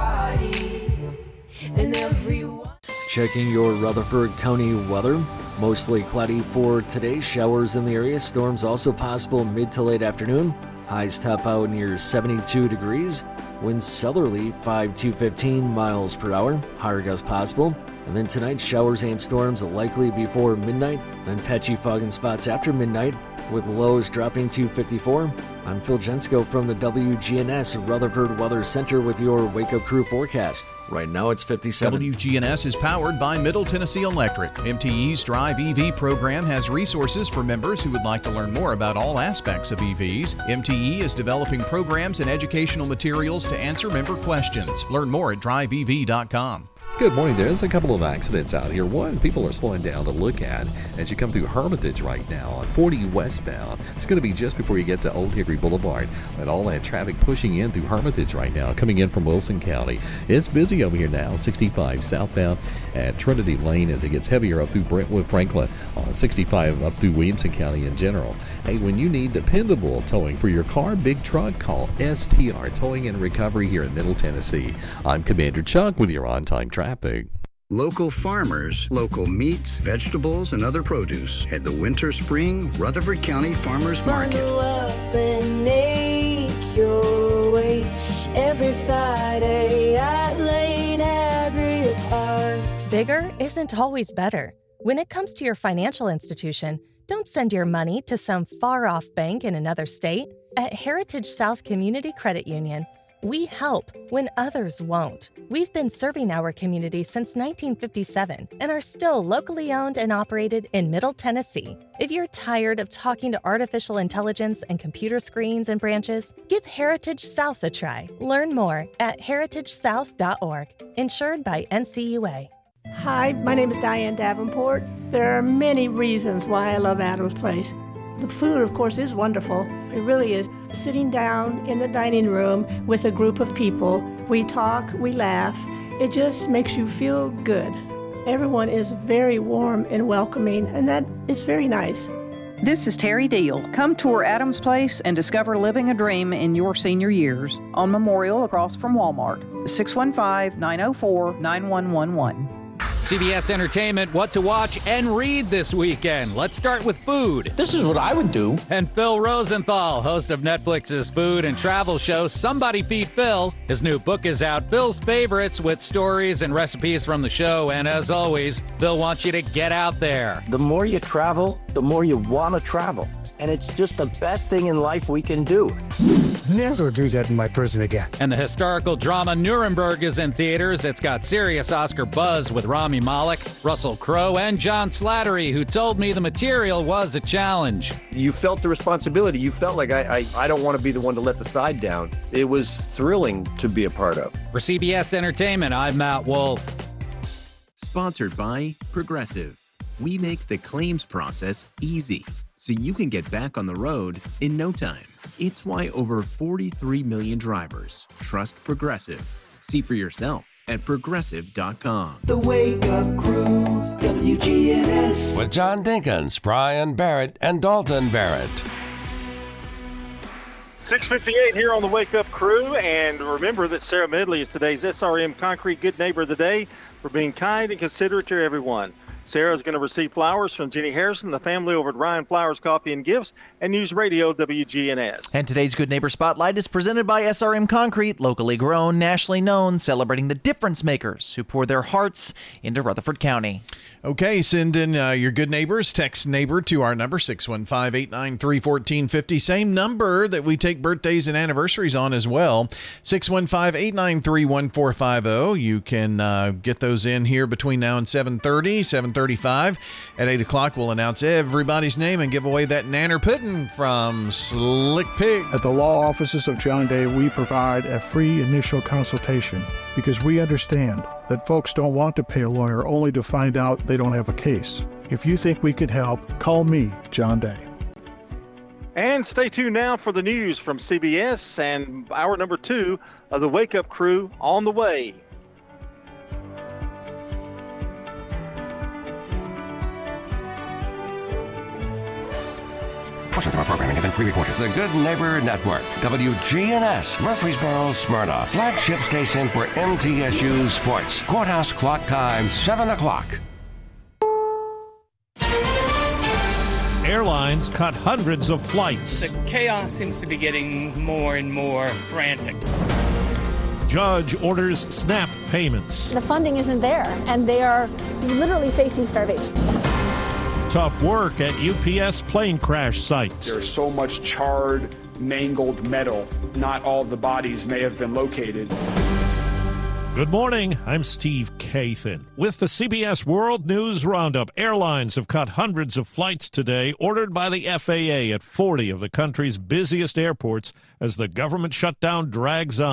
Checking your Rutherford County weather. Mostly cloudy for today. Showers in the area. Storms also possible mid to late afternoon. Highs top out near seventy-two degrees. Winds southerly five to fifteen miles per hour. Higher gusts possible. And then tonight, showers and storms likely before midnight. Then patchy fog in spots after midnight, with lows dropping to fifty-four. I'm Phil Jensko from the W G N S Rutherford Weather Center with your Wake Up Crew forecast. Right now it's fifty-seven. W G N S is powered by Middle Tennessee Electric. M T E's Drive E V program has resources for members who would like to learn more about all aspects of E Vs. M T E is developing programs and educational materials to answer member questions. Learn more at drive e v dot com. Good morning. There's a couple of accidents out here. One, people are slowing down to look at as you come through Hermitage right now on forty westbound. It's going to be just before you get to Old Hickory McCaffrey Boulevard. And all that traffic pushing in through Hermitage right now, coming in from Wilson County. It's busy over here now, sixty-five southbound at Trinity Lane as it gets heavier up through Brentwood Franklin, on sixty-five up through Williamson County in general. Hey, when you need dependable towing for your car, big truck, call S T R Towing and Recovery here in Middle Tennessee. I'm Commander Chuck with your on-time traffic. Local farmers, local meats, vegetables, and other produce at the Winter Spring Rutherford County Farmers Market. Bundle up and make your way every Friday at Lane Agri Park. Bigger isn't always better. When it comes to your financial institution, don't send your money to some far-off bank in another state. At Heritage South Community Credit Union, we help when others won't. We've been serving our community since nineteen fifty-seven and are still locally owned and operated in Middle Tennessee. If you're tired of talking to artificial intelligence and computer screens and branches, give Heritage South a try. Learn more at heritage south dot org. Insured by N C U A. Hi, my name is Diane Davenport. There are many reasons why I love Adams Place. The food, of course, is wonderful. It really is. Sitting down in the dining room with a group of people, we talk, we laugh. It just makes you feel good. Everyone is very warm and welcoming, and that is very nice. This is Terry Deal. Come tour Adams Place and discover living a dream in your senior years on Memorial across from Walmart. six one five, nine oh four, nine one one one. C B S Entertainment, what to watch and read this weekend. Let's start with food. This is what I would do. And Phil Rosenthal, host of Netflix's food and travel show Somebody Feed Phil. His new book is out, Phil's Favorites, with stories and recipes from the show. And as always, Phil wants you to get out there. The more you travel, the more you want to travel. And it's just the best thing in life we can do. Never do that in my prison again. And the historical drama Nuremberg is in theaters. It's got serious Oscar buzz with Rami Malek, Russell Crowe, and John Slattery, who told me the material was a challenge. You felt the responsibility. You felt like I, I, I don't want to be the one to let the side down. It was thrilling to be a part of. For C B S Entertainment, I'm Matt Wolf. Sponsored by Progressive. We make the claims process easy, so you can get back on the road in no time. It's why over forty-three million drivers trust Progressive. See for yourself at progressive dot com. The Wake Up Crew, W G N S. With John Dinkins, Brian Barrett, and Dalton Barrett. six fifty-eight here on the Wake Up Crew, and remember that Sarah Medley is today's S R M Concrete Good Neighbor of the Day for being kind and considerate to everyone. Sarah is going to receive flowers from Jenny Harrison, the family over at Ryan Flowers Coffee and Gifts, and News Radio W G N S. And today's Good Neighbor Spotlight is presented by S R M Concrete, locally grown, nationally known, celebrating the difference makers who pour their hearts into Rutherford County. Okay, send in uh, your good neighbors. Text neighbor to our number, six one five, eight nine three, one four five zero. Same number that we take birthdays and anniversaries on as well, six one five, eight nine three, one four five zero. You can uh, get those in here between now and seven thirty, seven thirty-five. At eight o'clock, we'll announce everybody's name and give away that Nanner Pudding from Slick Pig. At the law offices of John Day, we provide a free initial consultation because we understand that folks don't want to pay a lawyer only to find out they don't have a case. If you think we could help, call me, John Day. And stay tuned now for the news from C B S and hour number two of the Wake Up Crew on the way. Portions of our programming have been pre-recorded. The Good Neighbor Network, W G N S, Murfreesboro, Smyrna, flagship station for M T S U Sports. Courthouse clock time, seven o'clock. Airlines cut hundreds of flights. The chaos seems to be getting more and more frantic. Judge orders SNAP payments. The funding isn't there, and they are literally facing starvation. Tough work at U P S plane crash site. There's so much charred, mangled metal. Not all of the bodies may have been located. Good morning, I'm Steve Kathan. With the C B S World News Roundup, airlines have cut hundreds of flights today ordered by the F A A at forty of the country's busiest airports as the government shutdown drags on.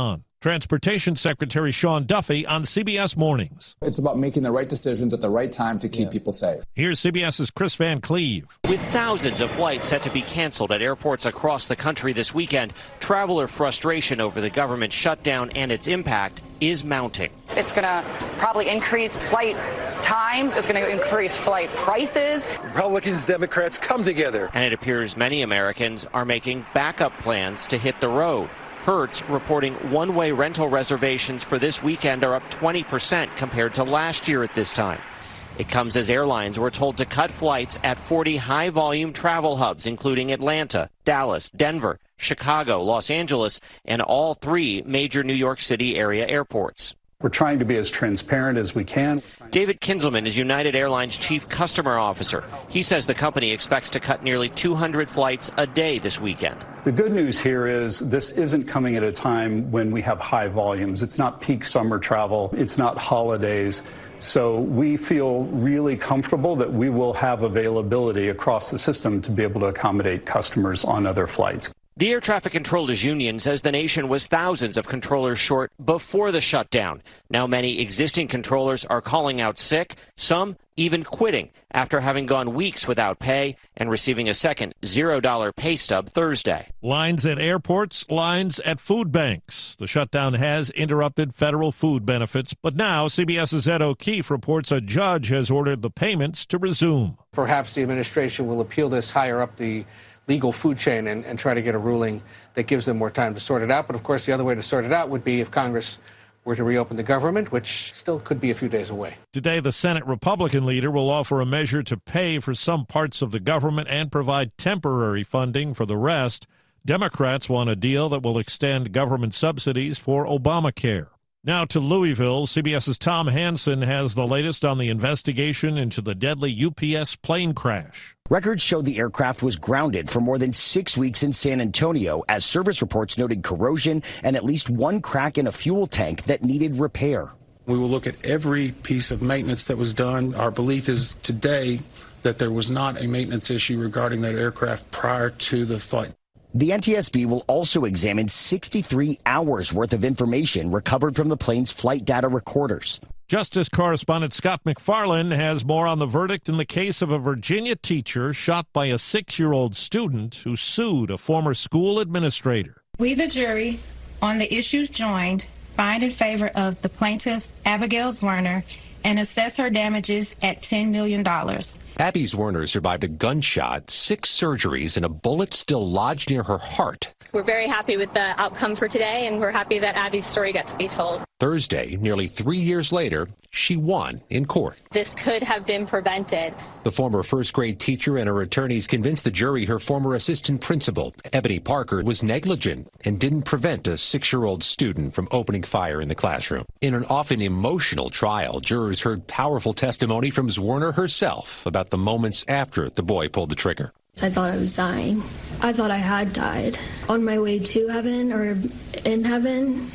Transportation Secretary Sean Duffy on C B S Mornings. It's about making the right decisions at the right time to keep yeah. people safe. Here's CBS's Chris Van Cleve. With thousands of flights set to be canceled at airports across the country this weekend, traveler frustration over the government shutdown and its impact is mounting. It's going to probably increase flight times. It's going to increase flight prices. Republicans, Democrats come together. And it appears many Americans are making backup plans to hit the road. Hertz reporting one-way rental reservations for this weekend are up twenty percent compared to last year at this time. It comes as airlines were told to cut flights at forty high-volume travel hubs, including Atlanta, Dallas, Denver, Chicago, Los Angeles, and all three major New York City area airports. We're trying to be as transparent as we can. David Kinzelman is United Airlines Chief Customer Officer. He says the company expects to cut nearly two hundred flights a day this weekend. The good news here is this isn't coming at a time when we have high volumes. It's not peak summer travel. It's not holidays. So we feel really comfortable that we will have availability across the system to be able to accommodate customers on other flights. The Air Traffic Controllers Union says the nation was thousands of controllers short before the shutdown. Now many existing controllers are calling out sick, some even quitting after having gone weeks without pay and receiving a second zero dollar pay stub Thursday. Lines at airports, lines at food banks. The shutdown has interrupted federal food benefits, but now CBS's Ed O'Keefe reports a judge has ordered the payments to resume. Perhaps the administration will appeal this higher up the legal food chain and, and try to get a ruling that gives them more time to sort it out. But, of course, the other way to sort it out would be if Congress were to reopen the government, which still could be a few days away. Today, the Senate Republican leader will offer a measure to pay for some parts of the government and provide temporary funding for the rest. Democrats want a deal that will extend government subsidies for Obamacare. Now to Louisville, CBS's Tom Hansen has the latest on the investigation into the deadly U P S plane crash. Records showed the aircraft was grounded for more than six weeks in San Antonio as service reports noted corrosion and at least one crack in a fuel tank that needed repair. We will look at every piece of maintenance that was done. Our belief is today that there was not a maintenance issue regarding that aircraft prior to the flight. The N T S B will also examine sixty-three hours worth of information recovered from the plane's flight data recorders. Justice correspondent Scott McFarlane has more on the verdict in the case of a Virginia teacher shot by a six-year-old student who sued a former school administrator. We, the jury, on the issues joined, find in favor of the plaintiff, Abigail Zwerner, and assess her damages at ten million dollars. Abby Zwerner survived a gunshot, six surgeries, and a bullet still lodged near her heart. We're very happy with the outcome for today, and we're happy that Abby's story got to be told. Thursday, nearly three years later, she won in court. This could have been prevented. The former first-grade teacher and her attorneys convinced the jury her former assistant principal, Ebony Parker, was negligent and didn't prevent a six-year-old student from opening fire in the classroom. In an often emotional trial, jurors heard powerful testimony from Zwerner herself about the moments after the boy pulled the trigger. I thought I was dying. I thought I had died on my way to heaven or in heaven,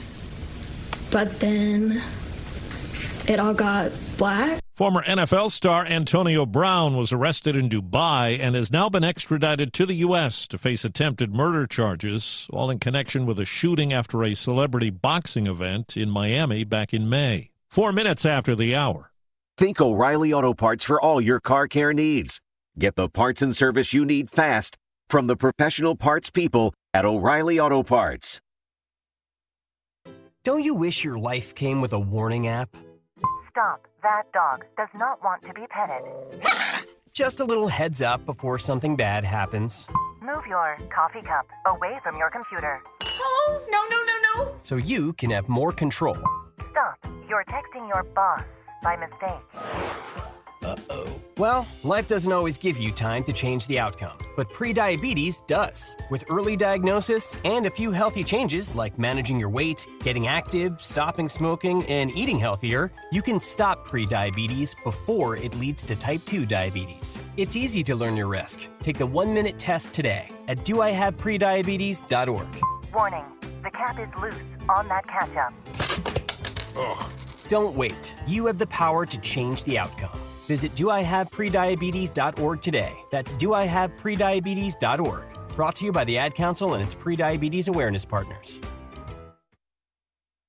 but then it all got black. Former N F L star Antonio Brown was arrested in Dubai and has now been extradited to the U S to face attempted murder charges, all in connection with a shooting after a celebrity boxing event in Miami back in May. Four minutes after the hour. Think O'Reilly Auto Parts for all your car care needs. Get the parts and service you need fast from the professional parts people at O'Reilly Auto Parts. Don't you wish your life came with a warning app? Stop. That dog does not want to be petted. Just a little heads up before something bad happens. Move your coffee cup away from your computer. Oh, no, no, no, no. So you can have more control. Stop. You're texting your boss by mistake. Uh-oh. Well, life doesn't always give you time to change the outcome, but prediabetes does. With early diagnosis and a few healthy changes like managing your weight, getting active, stopping smoking, and eating healthier, you can stop prediabetes before it leads to type two diabetes. It's easy to learn your risk. Take the one-minute test today at do I have prediabetes dot org. Warning, the cap is loose on that ketchup. Ugh. Don't wait. You have the power to change the outcome. Visit do I have prediabetes dot org today. That's do I have prediabetes dot org. Brought to you by the Ad Council and its prediabetes awareness partners.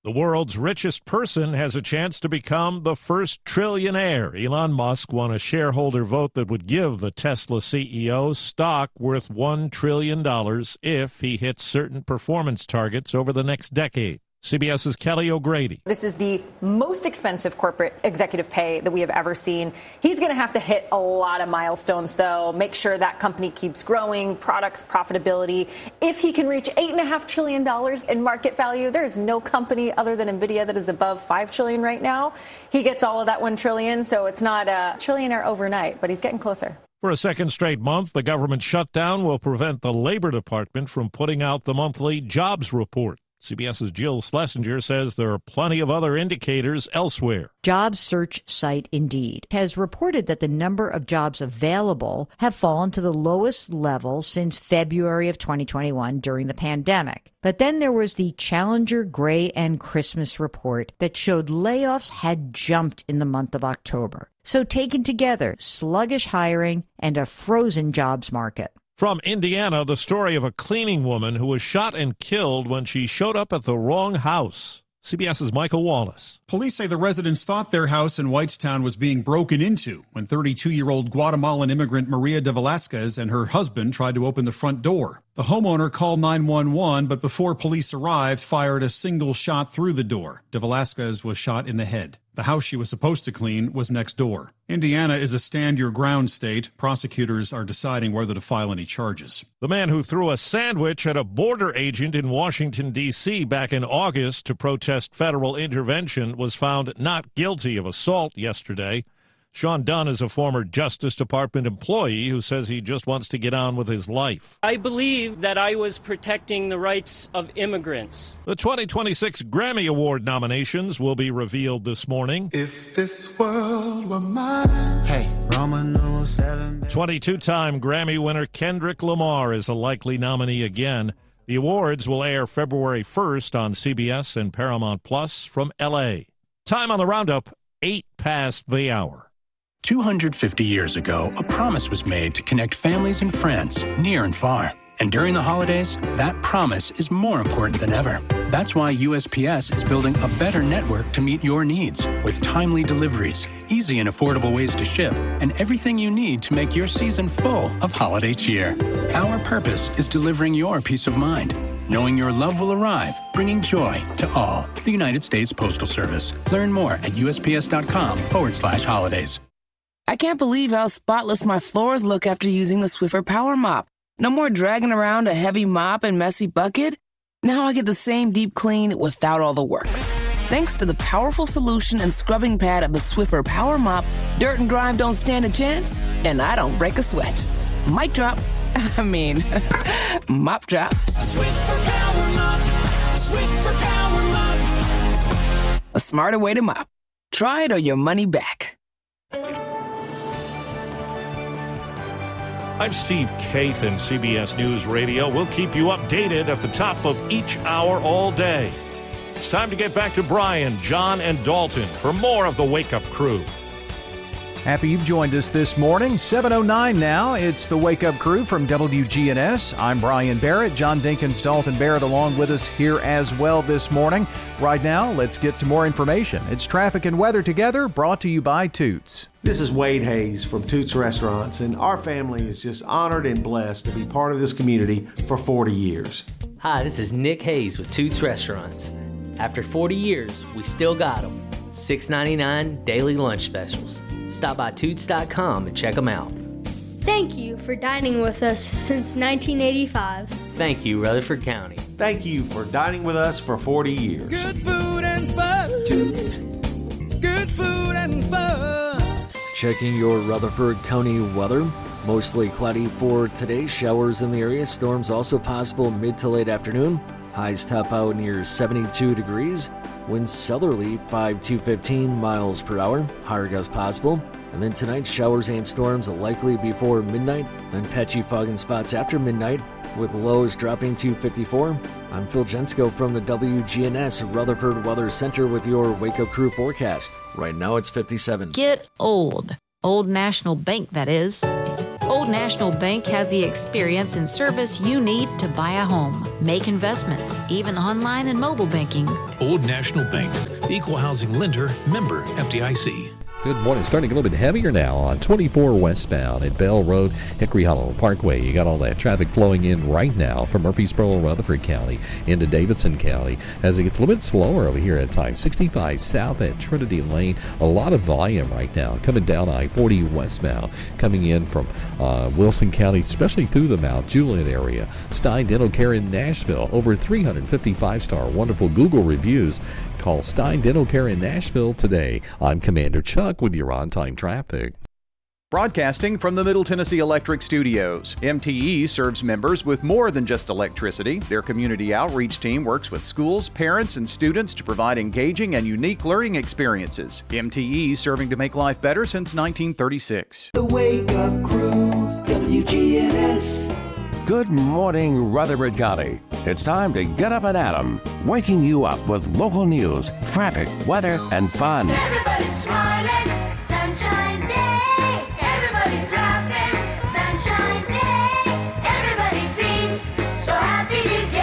The world's richest person has a chance to become the first trillionaire. Elon Musk won a shareholder vote that would give the Tesla C E O stock worth one trillion dollars if he hits certain performance targets over the next decade. CBS's Kelly O'Grady. This is the most expensive corporate executive pay that we have ever seen. He's going to have to hit a lot of milestones, though, make sure that company keeps growing, products, profitability. If he can reach eight point five trillion dollars in market value, there is no company other than NVIDIA that is above five trillion dollars right now. He gets all of that one trillion dollars, so it's not a trillionaire overnight, but he's getting closer. For a second straight month, the government shutdown will prevent the Labor Department from putting out the monthly jobs report. CBS's Jill Schlesinger says there are plenty of other indicators elsewhere. Job search site Indeed has reported that the number of jobs available have fallen to the lowest level since February of twenty twenty-one during the pandemic. But then there was the Challenger Gray and Christmas report that showed layoffs had jumped in the month of October. So taken together, sluggish hiring and a frozen jobs market. From Indiana, the story of a cleaning woman who was shot and killed when she showed up at the wrong house. CBS's Michael Wallace. Police say the residents thought their house in Whitestown was being broken into when thirty-two-year-old Guatemalan immigrant Maria de Velasquez and her husband tried to open the front door. The homeowner called nine one one, but before police arrived, fired a single shot through the door. De Velasquez was shot in the head. The house she was supposed to clean was next door. Indiana is a stand-your-ground state. Prosecutors are deciding whether to file any charges. The man who threw a sandwich at a border agent in Washington, D C back in August to protest federal intervention was found not guilty of assault yesterday. Sean Dunn is a former Justice Department employee who says he just wants to get on with his life. I believe that I was protecting the rights of immigrants. The twenty twenty-six Grammy Award nominations will be revealed this morning. If this world were mine. Hey, Roman numeral seven. twenty-two-time Grammy winner Kendrick Lamar is a likely nominee again. The awards will air February first on C B S and Paramount Plus from L A. Time on the roundup, eight past the hour. two hundred fifty years ago, a promise was made to connect families and friends near and far. And during the holidays, that promise is more important than ever. That's why U S P S is building a better network to meet your needs with timely deliveries, easy and affordable ways to ship, and everything you need to make your season full of holiday cheer. Our purpose is delivering your peace of mind, knowing your love will arrive, bringing joy to all. The United States Postal Service. Learn more at USPS.com forward slash holidays. I can't believe how spotless my floors look after using the Swiffer Power Mop. No more dragging around a heavy mop and messy bucket. Now I get the same deep clean without all the work. Thanks to the powerful solution and scrubbing pad of the Swiffer Power Mop, dirt and grime don't stand a chance, and I don't break a sweat. Mic drop. I mean, mop drop. Swiffer Power Mop. Swiffer Power Mop. A smarter way to mop. Try it or your money back. I'm Steve Kathan, C B S News Radio. We'll keep you updated at the top of each hour all day. It's time to get back to Brian, John, and Dalton for more of the Wake Up Crew. Happy you've joined us this morning. seven oh nine now. It's the Wake Up Crew from W G N S. I'm Brian Barrett. John Dinkins, Dalton Barrett along with us here as well this morning. Right now, let's get some more information. It's traffic and weather together, brought to you by Toots. This is Wade Hayes from Toots Restaurants, and our family is just honored and blessed to be part of this community for forty years. Hi, this is Nick Hayes with Toots Restaurants. After forty years, we still got them. six ninety-nine daily lunch specials. Stop by Toots dot com and check them out. Thank you for dining with us since nineteen eighty-five. Thank you, Rutherford County. Thank you for dining with us for forty years. Good food and fun. Toots. Good food and fun. Checking your Rutherford County weather. Mostly cloudy for today. Showers in the area. Storms also possible mid to late afternoon. Highs top out near seventy-two degrees. Winds southerly five to fifteen miles per hour. Higher gusts possible. And then tonight, showers and storms likely before midnight. Then patchy fog in spots after midnight, with lows dropping to fifty-four. I'm Phil Jensko from the W G N S Rutherford Weather Center with your Wake Up Crew forecast. Right now it's fifty-seven. Get old. Old National Bank, that is. Old National Bank has the experience and service you need to buy a home, make investments, even online and mobile banking. Old National Bank, equal housing lender, member F D I C. Good morning. Starting a little bit heavier now on twenty-four westbound at Bell Road, Hickory Hollow Parkway. You got all that traffic flowing in right now from Murfreesboro, Rutherford County into Davidson County as it gets a little bit slower over here at times. sixty-five south at Trinity Lane. A lot of volume right now coming down I forty westbound, coming in from uh, Wilson County, especially through the Mount Juliet area. Stein Dental Care in Nashville. Over three hundred fifty-five star wonderful Google reviews. Call Stein Dental Care in Nashville today. I'm Commander Chuck with your on-time traffic. Broadcasting from the Middle Tennessee Electric Studios, M T E serves members with more than just electricity. Their community outreach team works with schools, parents, and students to provide engaging and unique learning experiences. M T E serving to make life better since nineteen thirty-six. The Wake Up Crew, W G N S. Good morning, Rutherford County. It's time to get up and at 'em, waking you up with local news, traffic, weather, and fun. Everybody's smiling, sunshine day. Everybody's laughing, sunshine day. Everybody seems so happy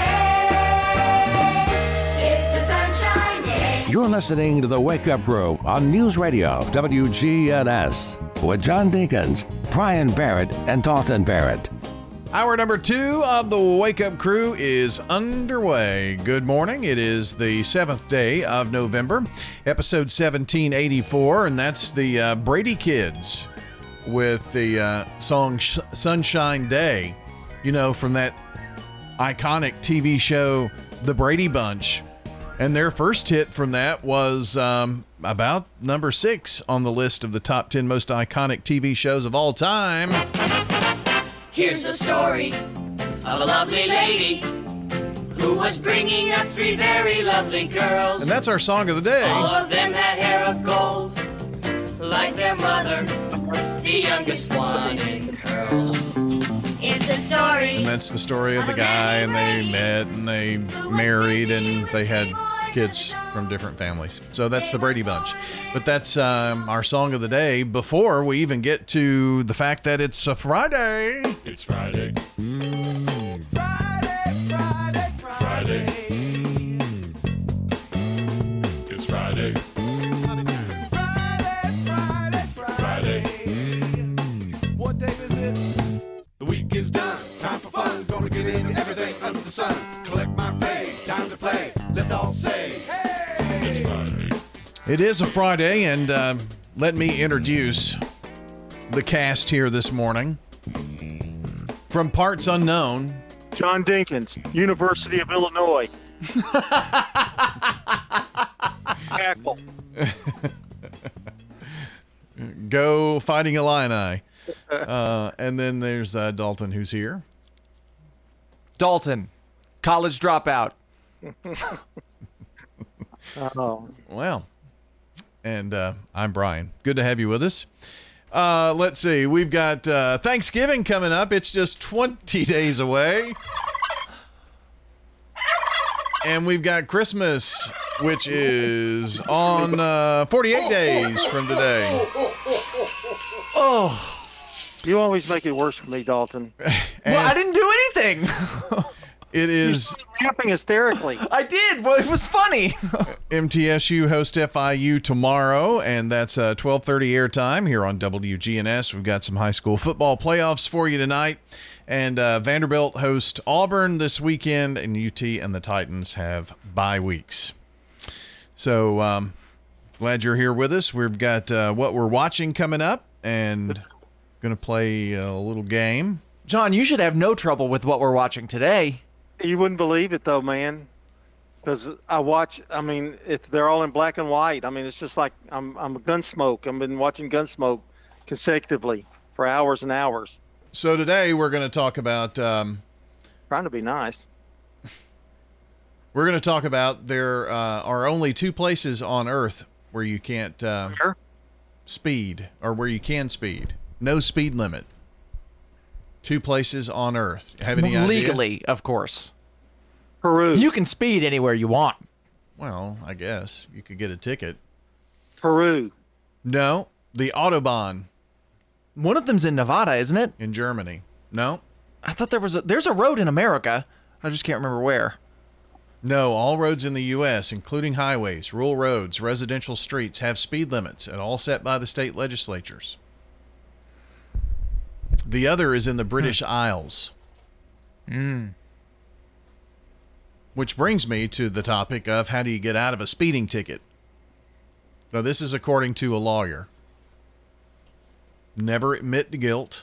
today. It's a sunshine day. You're listening to the Wake Up Crew on News Radio W G N S with John Dinkins, Brian Barrett, and Dalton Barrett. Hour number two of the Wake Up Crew is underway. Good morning. It is the seventh day of November, episode seventeen eighty-four, and that's the uh, Brady Kids with the uh, song Sh- Sunshine Day, you know, from that iconic T V show, The Brady Bunch. And their first hit from that was um, about number six on the list of the top ten most iconic T V shows of all time. Here's the story of a lovely lady who was bringing up three very lovely girls. And that's our song of the day. All of them had hair of gold, like their mother, the youngest one in curls. It's the story. And that's the story of the guy, and they met, and they married, and they had kids from different families. So that's the Brady Bunch. But that's um, our song of the day before we even get to the fact that it's a Friday. It's Friday. Mm. Friday, Friday, Friday. Mm. It's Friday. Friday, Friday, Friday. Mm. What day is it? The week is done. Time for fun. Gonna get into everything under the sun. Collect my pay. Time to play. Let's all say, hey! It's Friday. It is a Friday, and uh, let me introduce the cast here this morning. From parts unknown, John Dinkins, University of Illinois. Cackle. Go Fighting Illini. Uh, and then there's uh, Dalton, who's here. Dalton, college dropout. Oh. Well, and uh, I'm Brian. Good to have you with us. Uh, let's see. We've got uh, Thanksgiving coming up. It's just twenty days away. And we've got Christmas, which is on uh, forty-eight days from today. Oh. You always make it worse for me, Dalton. Well, I didn't do anything. It is You're laughing hysterically. I did. Well, it was funny. M T S U host F I U tomorrow, and that's uh, twelve thirty airtime here on W G N S. We've got some high school football playoffs for you tonight, and uh, Vanderbilt host Auburn this weekend, and U T and the Titans have bye weeks. So um, glad you're here with us. We've got uh, what we're watching coming up, and going to play a little game. John, you should have no trouble with what we're watching today. You wouldn't believe it, though, man. Because I watch, I mean, it's they're all in black and white. I mean, it's just like I'm I'm a Gunsmoke. I've been watching Gunsmoke consecutively for hours and hours. So today we're going to talk about... Um, Trying to be nice. We're going to talk about there uh, are only two places on Earth where you can't uh, sure. speed, or where you can speed. No speed limit. Two places on Earth. Have any idea? Legally, of course. Peru. You can speed anywhere you want. Well, I guess you could get a ticket. Peru. No, the Autobahn. One of them's in Nevada, isn't it? In Germany. No. I thought there was a there's a road in America. I just can't remember where. No, all roads in the U S, including highways, rural roads, residential streets, have speed limits, and all set by the state legislatures. The other is in the British hmm. Isles. Mm. Which brings me to the topic of how do you get out of a speeding ticket? Now, this is according to a lawyer. Never admit to guilt.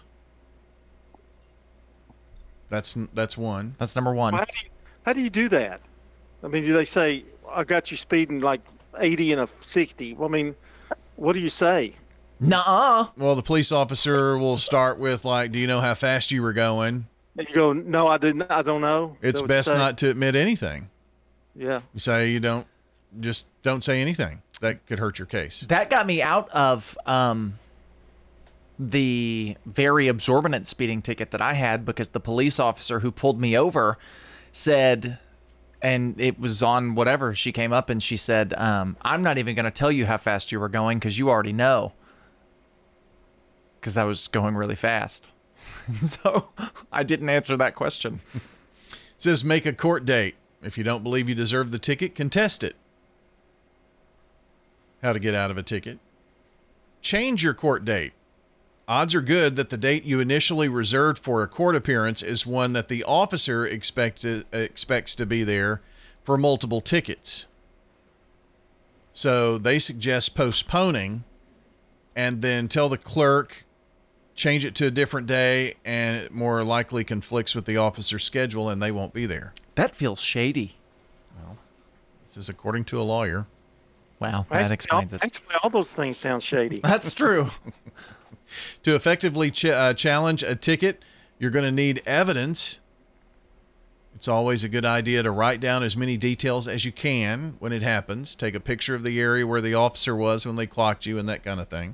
That's that's one. That's number one. How do you, how do, you do that? I mean, do they say, I got you speeding like eighty and a sixty? Well, I mean, what do you say? Nuh-uh. Well, the police officer will start with, like, do you know how fast you were going? And you go, no, I didn't. I don't know. It's best not to admit anything. Yeah. You say you don't, just don't say anything. That could hurt your case. That got me out of um, the very absorbent speeding ticket that I had because the police officer who pulled me over said, and it was on whatever, she came up and she said, um, I'm not even going to tell you how fast you were going because you already know. Because I was going really fast. So I didn't answer that question. It says make a court date. If you don't believe you deserve the ticket, contest it. How to get out of a ticket. Change your court date. Odds are good that the date you initially reserved for a court appearance is one that the officer expect to, expects to be there for multiple tickets. So they suggest postponing and then tell the clerk, change it to a different day, and it more likely conflicts with the officer's schedule and they won't be there. That feels shady. Well, this is according to a lawyer. Wow, that actually, explains all, it. Actually, all those things sound shady. That's true. To effectively ch- uh, challenge a ticket, you're going to need evidence. It's always a good idea to write down as many details as you can when it happens. Take a picture of the area where the officer was when they clocked you and that kind of thing.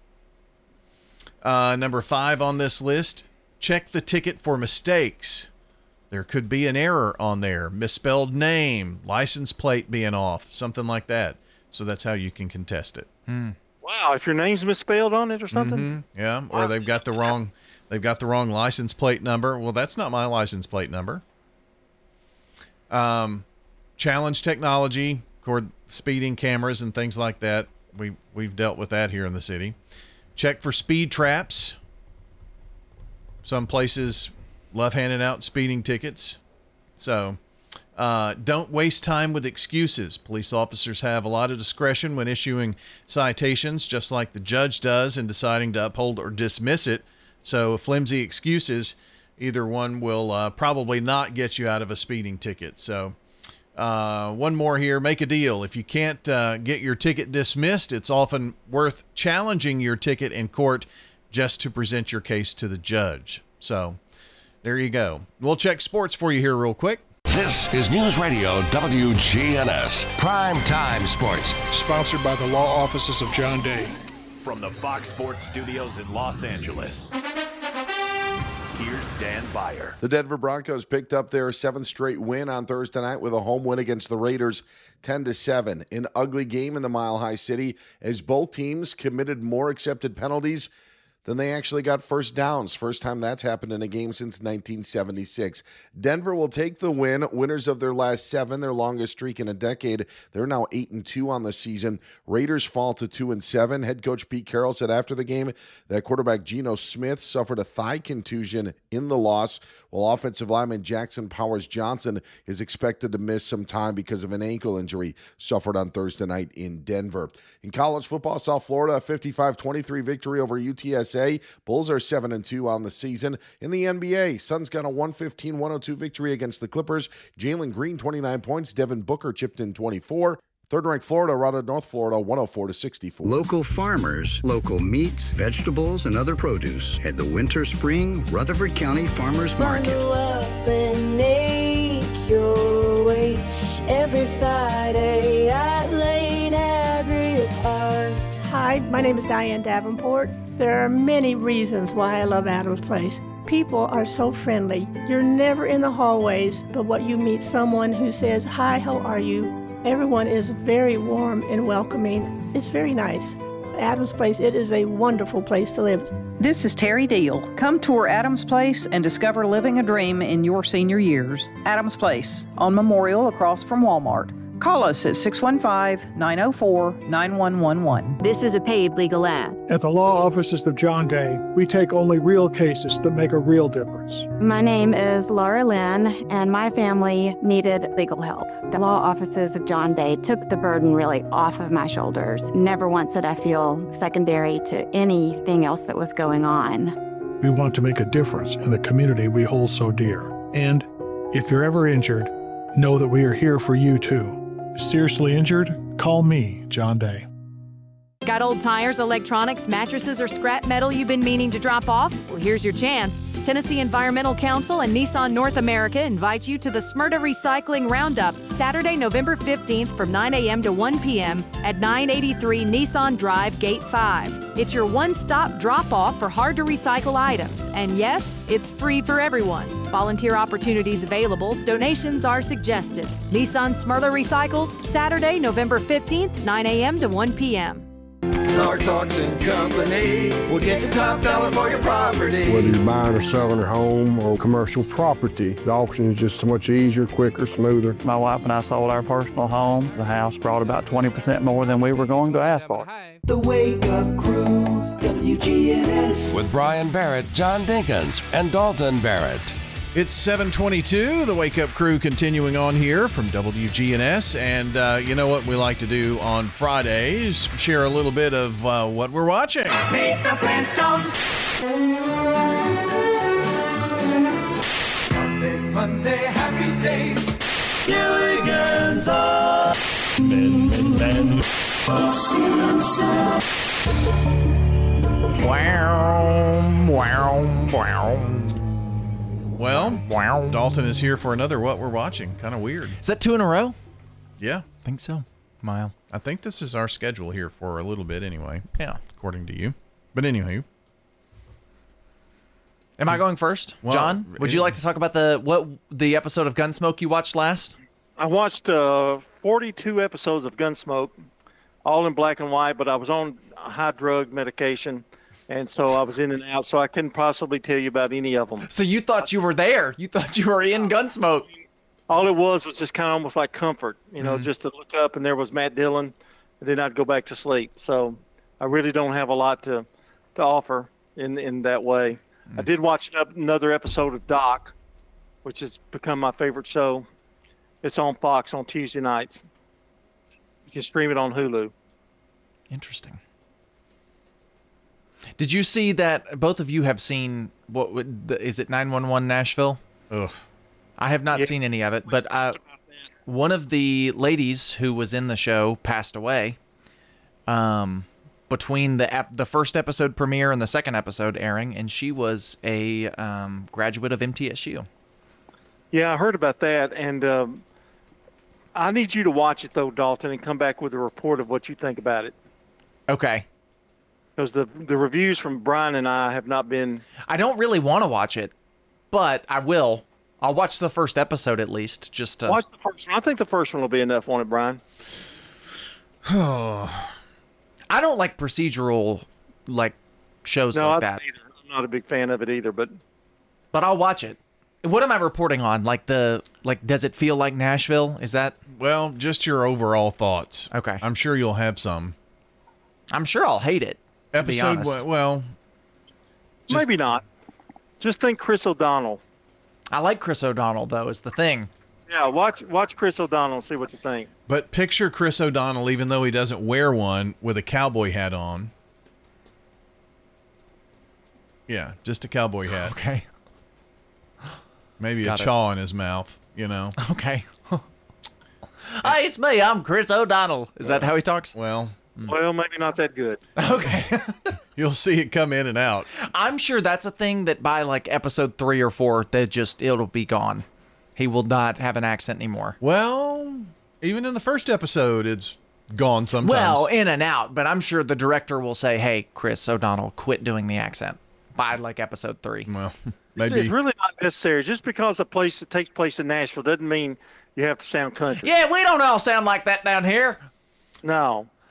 Uh, number five on this list, check the ticket for mistakes. There could be an error on there, misspelled name, license plate being off, something like that. So that's how you can contest it. Hmm. Wow, if your name's misspelled on it or something? Mm-hmm. Yeah, wow. Or they've got the wrong they've got the wrong license plate number. Well, that's not my license plate number. Um, challenge technology, cord speeding cameras and things like that. We we've dealt with that here in the city. Check for speed traps. Some places love handing out speeding tickets. So uh, don't waste time with excuses. Police officers have a lot of discretion when issuing citations, just like the judge does in deciding to uphold or dismiss it. So flimsy excuses, either one will uh, probably not get you out of a speeding ticket. So Uh, one more here. Make a deal. If you can't uh, get your ticket dismissed, it's often worth challenging your ticket in court just to present your case to the judge. So there you go. We'll check sports for you here real quick. This is News Radio W G N S Prime Time Sports. Sponsored by the law offices of John Day. From the Fox Sports Studios in Los Angeles, here's Dan Beyer. The Denver Broncos picked up their seventh straight win on Thursday night with a home win against the Raiders, ten to seven. An ugly game in the Mile High City as both teams committed more accepted penalties than they actually got first downs. First time that's happened in a game since nineteen seventy-six. Denver will take the win. Winners of their last seven, their longest streak in a decade. They're now eight and two on the season. Raiders fall to two and seven. Head coach Pete Carroll said after the game that quarterback Geno Smith suffered a thigh contusion in the loss, while offensive lineman Jackson Powers Johnson is expected to miss some time because of an ankle injury suffered on Thursday night in Denver. In college football, South Florida, a fifty-five twenty-three victory over U T S A. Bulls are seven and two on the season. In the N B A, Suns got a one fifteen one oh two victory against the Clippers. Jalen Green, twenty-nine points. Devin Booker chipped in twenty-four. Third-ranked Florida routed North Florida one oh four to sixty-four. Local farmers, local meats, vegetables, and other produce at the Winter Spring Rutherford County Farmers Market. Bundle up and make your way every Friday at Lane Agri Park. Hi, my name is Diane Davenport. There are many reasons why I love Adams Place. People are so friendly. You're never in the hallways, but what you meet someone who says, "Hi, how are you?" Everyone is very warm and welcoming. It's very nice. Adams Place, it is a wonderful place to live. This is Terry Deal. Come tour Adams Place and discover living a dream in your senior years. Adams Place, on Memorial across from Walmart. Call us at six one five, nine oh four, nine one one one. This is a paid legal ad. At the law offices of John Day, we take only real cases that make a real difference. My name is Laura Lynn, and my family needed legal help. The law offices of John Day took the burden really off of my shoulders. Never once did I feel secondary to anything else that was going on. We want to make a difference in the community we hold so dear. And if you're ever injured, know that we are here for you too. Seriously injured? Call me, John Day. Got old tires, electronics, mattresses, or scrap metal you've been meaning to drop off? Well, here's your chance. Tennessee Environmental Council and Nissan North America invite you to the Smyrna Recycling Roundup, Saturday, November fifteenth from nine a.m. to one p.m. at nine eighty-three Nissan Drive, Gate five. It's your one-stop drop-off for hard-to-recycle items. And yes, it's free for everyone. Volunteer opportunities available. Donations are suggested. Nissan Smyrna Recycles, Saturday, November fifteenth, nine a.m. to one p.m. Clark's Auction Company will get you top dollar for your property. Whether you're buying or selling a home or commercial property, the auction is just so much easier, quicker, smoother. My wife and I sold our personal home. The house brought about twenty percent more than we were going to ask for. The Wake Up Crew, W G N S. With Brian Barrett, John Dinkins, and Dalton Barrett. It's seven twenty-two, the Wake Up Crew continuing on here from W G N S. And uh, you know what we like to do on Fridays? Share a little bit of uh, what we're watching. Meet the Flintstones. Monday, Monday, happy days. Gilligan's Island. Ben, ben, ben. Wow, wow, wow. Well, wow. Dalton is here for another What We're Watching. Kind of weird. Is that two in a row? Yeah. I think so. Wow. I think this is our schedule here for a little bit anyway. Yeah. According to you. But anyway. Am I going first? Well, John, would you like to talk about the what the episode of Gunsmoke you watched last? I watched uh, forty-two episodes of Gunsmoke, all in black and white, but I was on high drug medication. And so I was in and out, so I couldn't possibly tell you about any of them. So you thought you were there. You thought you were in Gunsmoke. All it was was just kind of almost like comfort, you know, Mhm. just to look up and there was Matt Dillon, and then I'd go back to sleep. So I really don't have a lot to, to offer in in that way. I did watch another episode of Doc, which has become my favorite show. It's on Fox on Tuesday nights. You can stream it on Hulu. Interesting. Did you see that both of you have seen, what would, the, is it nine one one Nashville? Ugh. I have not Yeah. seen any of it, but uh, one of the ladies who was in the show passed away um, between the ep- the first episode premiere and the second episode airing, and she was a um, graduate of M T S U. Yeah, I heard about that, and um, I need you to watch it, though, Dalton, and come back with a report of what you think about it. Okay. Because the the reviews from Brian and I have not been... I don't really want to watch it, but I will. I'll watch the first episode at least, just to... Watch the first one. I think the first one will be enough on it, Brian. I don't like procedural, like, shows no, like I that. don't either. I'm not a big fan of it either, but... But I'll watch it. What am I reporting on? Like the like, does it feel like Nashville? Is that? Well, just your overall thoughts. Okay. I'm sure you'll have some. I'm sure I'll hate it. To be Episode, honest. w- well, Maybe not. Just think Chris O'Donnell. I like Chris O'Donnell though. Is the thing. Yeah, watch watch Chris O'Donnell and see what you think. but picture Chris O'Donnell, even though he doesn't wear one, with a cowboy hat on. Yeah, just a cowboy hat. Okay. Maybe Got a it. chaw in his mouth, you know. Okay. Hi, it's me. I'm Chris O'Donnell. Is that how he talks? Well, Well, maybe not that good. Okay. you'll see it come in and out. I'm sure that's a thing that by like episode three or four, that just it'll be gone. He will not have an accent anymore. Well, even in the first episode, it's gone sometimes. Well, in and out, but I'm sure the director will say, "Hey, Chris O'Donnell, quit doing the accent." By like episode three. Well, It's, it's really not necessary. Just because a place that takes place in Nashville doesn't mean you have to sound country. Yeah, we don't all sound like that down here. No.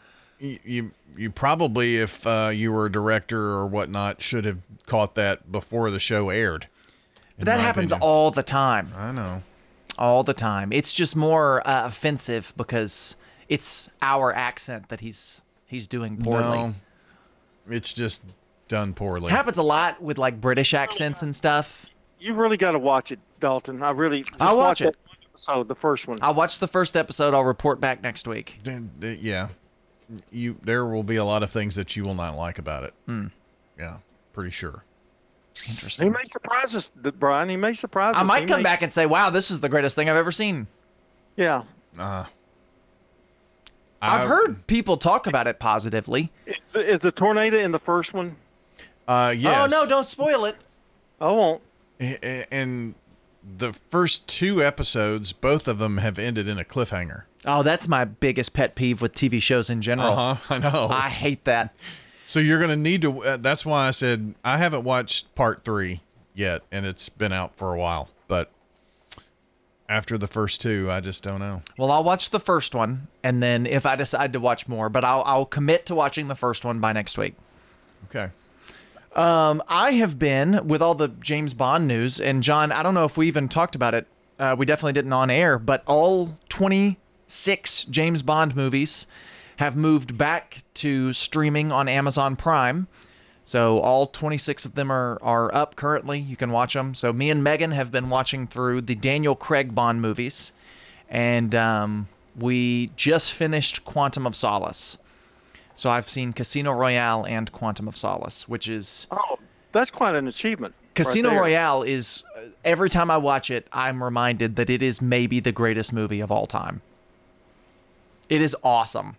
you you, you probably, if uh, you were a director or whatnot, should have caught that before the show aired. But that happens opinion. all the time. I know. All the time. It's just more uh, offensive because it's our accent that he's he's doing poorly. No, it's just done poorly. It happens a lot with like British accents and stuff. You really got to watch it, Dalton. I really. Just I'll watch, watch it. So the first one. I'll watch the first episode. I'll report back next week. Yeah, you. There will be a lot of things that you will not like about it. Mm. Yeah, pretty sure. Interesting. He may surprise us, Brian. He may surprise us. I might he come may... back and say, "Wow, this is the greatest thing I've ever seen." Yeah. Uh, I've heard people talk about it positively. Is the, is the tornado in the first one? Uh, yes. Oh no! Don't spoil it. I won't. And the first two episodes, both of them have ended in a cliffhanger. Oh, that's my biggest pet peeve with T V shows in general. Uh huh. I know. I hate that. So you're going to need to, uh, that's why I said I haven't watched part three yet, and it's been out for a while. But after the first two, I just don't know. Well, I'll watch the first one, and then if I decide to watch more, but I'll, I'll commit to watching the first one by next week. Okay. Um, I have been, with all the James Bond news, and John, I don't know if we even talked about it. Uh, we definitely didn't on air, but all twenty-six James Bond movies have moved back to streaming on Amazon Prime. So all twenty-six of them are, are up currently. You can watch them. So me and Megan have been watching through the Daniel Craig Bond movies. And um, we just finished Quantum of Solace. So I've seen Casino Royale and Quantum of Solace, which is... Oh, that's quite an achievement. Casino right Royale is... Uh, every time I watch it, I'm reminded that it is maybe the greatest movie of all time. It is awesome.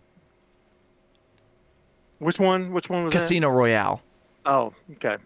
Which one? Which one was Casino that? Royale. Oh, okay.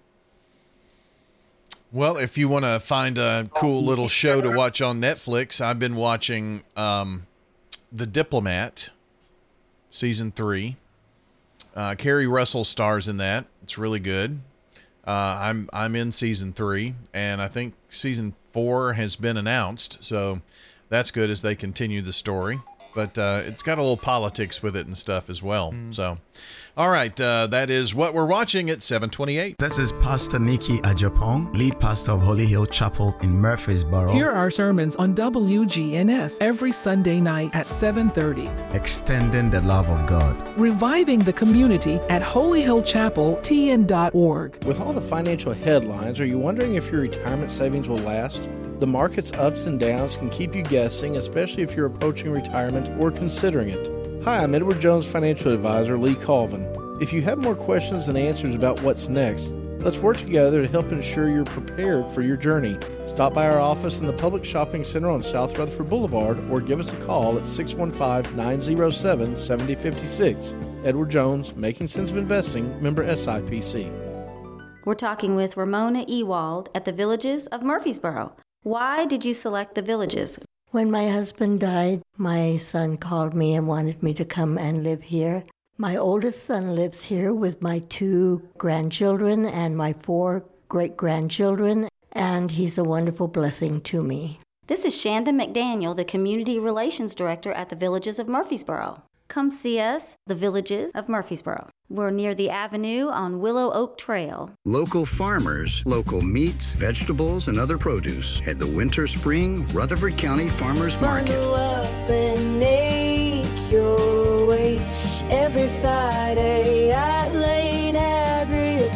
Well, if you want to find a cool little show to watch on Netflix, I've been watching um, The Diplomat, season three. Uh, Kerry Russell stars in that. It's really good. Uh, I'm I'm in season three, and I think season four has been announced, so that's good as they continue the story. But uh, it's got a little politics with it and stuff as well. Mm. So, all right, uh, that is what we're watching at seven twenty-eight. This is Pastor Nikki Ajapong, lead pastor of Holy Hill Chapel in Murfreesboro. Here are sermons on W G N S every Sunday night at seven thirty. Extending the love of God. Reviving the community at Holy Hill Chapel T N dot org. With all the financial headlines, are you wondering if your retirement savings will last? The market's ups and downs can keep you guessing, especially if you're approaching retirement or considering it. Hi, I'm Edward Jones Financial Advisor Lee Colvin. If you have more questions than answers about what's next, let's work together to help ensure you're prepared for your journey. Stop by our office in the Public Shopping Center on South Rutherford Boulevard or give us a call at six one five, nine oh seven, seven oh five six. Edward Jones, Making Sense of Investing, member S I P C. We're talking with Ramona Ewald at the Villages of Murfreesboro. Why did you select the Villages? When my husband died, my son called me and wanted me to come and live here. My oldest son lives here with my two grandchildren and my four great-grandchildren, and he's a wonderful blessing to me. This is Shanda McDaniel, the Community Relations Director at the Villages of Murfreesboro. Come see us, the Villages of Murfreesboro. We're near the Avenue on Willow Oak Trail. Local farmers, local meats, vegetables, and other produce at the Winter Spring Rutherford County Farmers Market. Bundle up and make your way every Friday at Lane Agri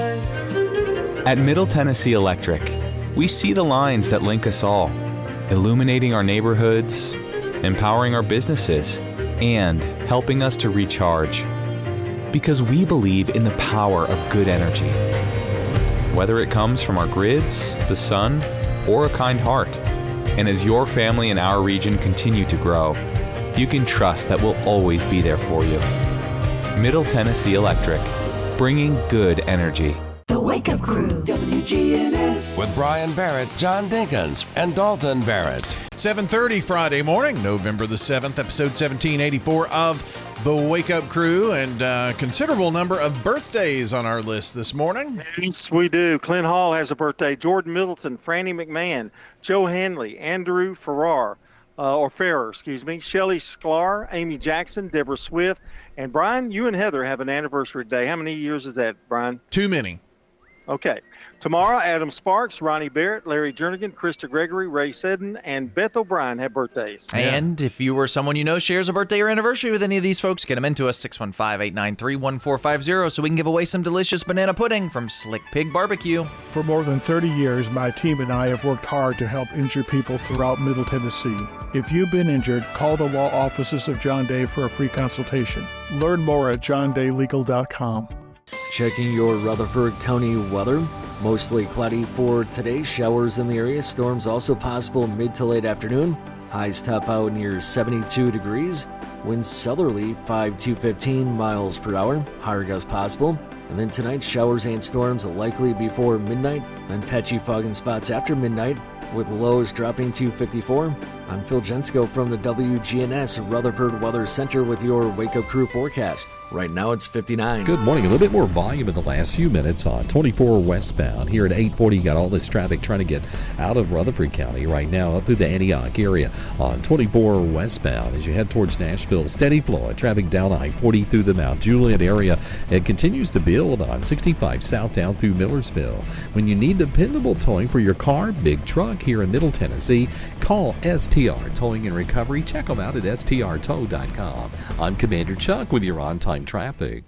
Park. At Middle Tennessee Electric, we see the lines that link us all, illuminating our neighborhoods, empowering our businesses, and helping us to recharge. Because we believe in the power of good energy. Whether it comes from our grids, the sun, or a kind heart. And as your family and our region continue to grow, you can trust that we'll always be there for you. Middle Tennessee Electric, bringing good energy. The Wake Up Crew, W G N S. With Brian Barrett, John Dinkins, and Dalton Barrett. seven thirty Friday morning, November the seventh, episode seventeen eighty-four of The Wake Up Crew, and a considerable number of birthdays on our list this morning. Yes, we do. Clint Hall has a birthday. Jordan Middleton, Franny McMahon, Joe Hanley, Andrew Farrar, uh, uh, or Farrer, excuse me, Shelley Sklar, Amy Jackson, Deborah Swift, and Brian, you and Heather have an anniversary day. How many years is that, Brian? Too many. Okay. Tomorrow, Adam Sparks, Ronnie Barrett, Larry Jernigan, Krista Gregory, Ray Seddon, and Beth O'Brien have birthdays. And if you or someone you know shares a birthday or anniversary with any of these folks, get them into us, six one five, eight nine three, one four five zero, so we can give away some delicious banana pudding from Slick Pig Barbecue. For more than thirty years, my team and I have worked hard to help injured people throughout Middle Tennessee. If you've been injured, call the law offices of John Day for a free consultation. Learn more at john day legal dot com. Checking your Rutherford County weather. Mostly cloudy for today. Showers in the area. Storms also possible mid to late afternoon. Highs top out near seventy-two degrees. Winds southerly five to fifteen miles per hour. Higher gusts possible. And then tonight, showers and storms likely before midnight. Then patchy fog in spots after midnight, with lows dropping to fifty-four. I'm Phil Jensko from the W G N S Rutherford Weather Center with your Wake Up Crew forecast. Right now it's fifty-nine. Good morning. A little bit more volume in the last few minutes on twenty-four westbound. Here at eight forty, you got all this traffic trying to get out of Rutherford County right now up through the Antioch area on twenty-four westbound. As you head towards Nashville, steady flow of traffic down I forty through the Mount Juliet area. It continues to build on sixty-five south down through Millersville. When you need dependable towing for your car, big truck here in Middle Tennessee, call S T R Towing and Recovery. Check them out at S T R tow dot com. I'm Commander Chuck with your on-time traffic.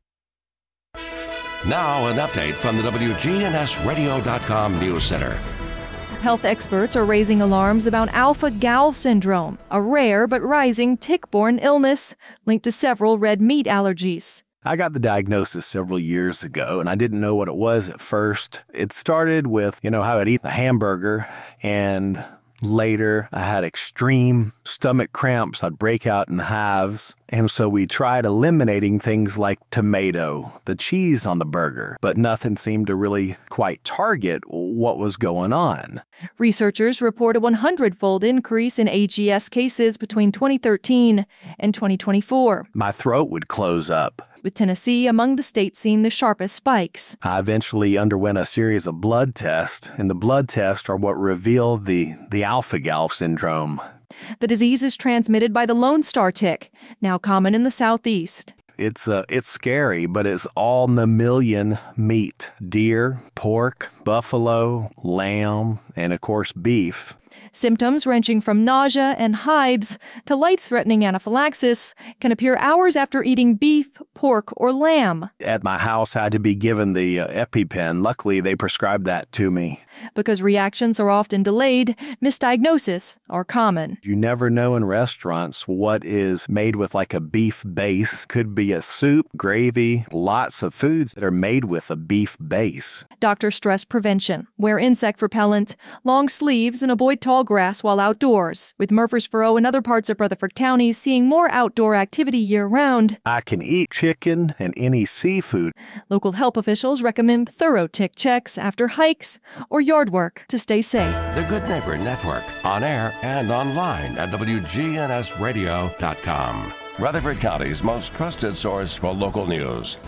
Now an update from the W G N S radio dot com News Center. Health experts are raising alarms about alpha-gal syndrome, a rare but rising tick-borne illness linked to several red meat allergies. I got the diagnosis several years ago, and I didn't know what it was at first. It started with, you know, how I'd eat a hamburger, and later I had extreme stomach cramps. I'd break out in hives. And so we tried eliminating things like tomato, the cheese on the burger, but nothing seemed to really quite target what was going on. Researchers report a one hundred fold increase in A G S cases between twenty thirteen and twenty twenty-four. My throat would close up. With Tennessee among the states seeing the sharpest spikes. I eventually underwent a series of blood tests, and the blood tests are what revealed the, the alpha-gal syndrome. The disease is transmitted by the Lone Star tick, now common in the southeast. It's uh, it's scary, but it's all mammalian meat. Deer, pork, buffalo, lamb, and of course beef. Symptoms ranging from nausea and hives to life-threatening anaphylaxis can appear hours after eating beef, pork, or lamb. At my house, I had to be given the uh, EpiPen. Luckily, they prescribed that to me. Because reactions are often delayed, misdiagnoses are common. You never know in restaurants what is made with like a beef base. Could be a soup, gravy, lots of foods that are made with a beef base. Doctor stress prevention. Wear insect repellent, long sleeves, and avoid tall grass while outdoors. With Murfreesboro and other parts of Rutherford County seeing more outdoor activity year-round. I can eat chicken and any seafood. Local health officials recommend thorough tick checks after hikes or yard work to stay safe. The Good Neighbor Network, on air and online at W G N S radio dot com. Rutherford County's most trusted source for local news.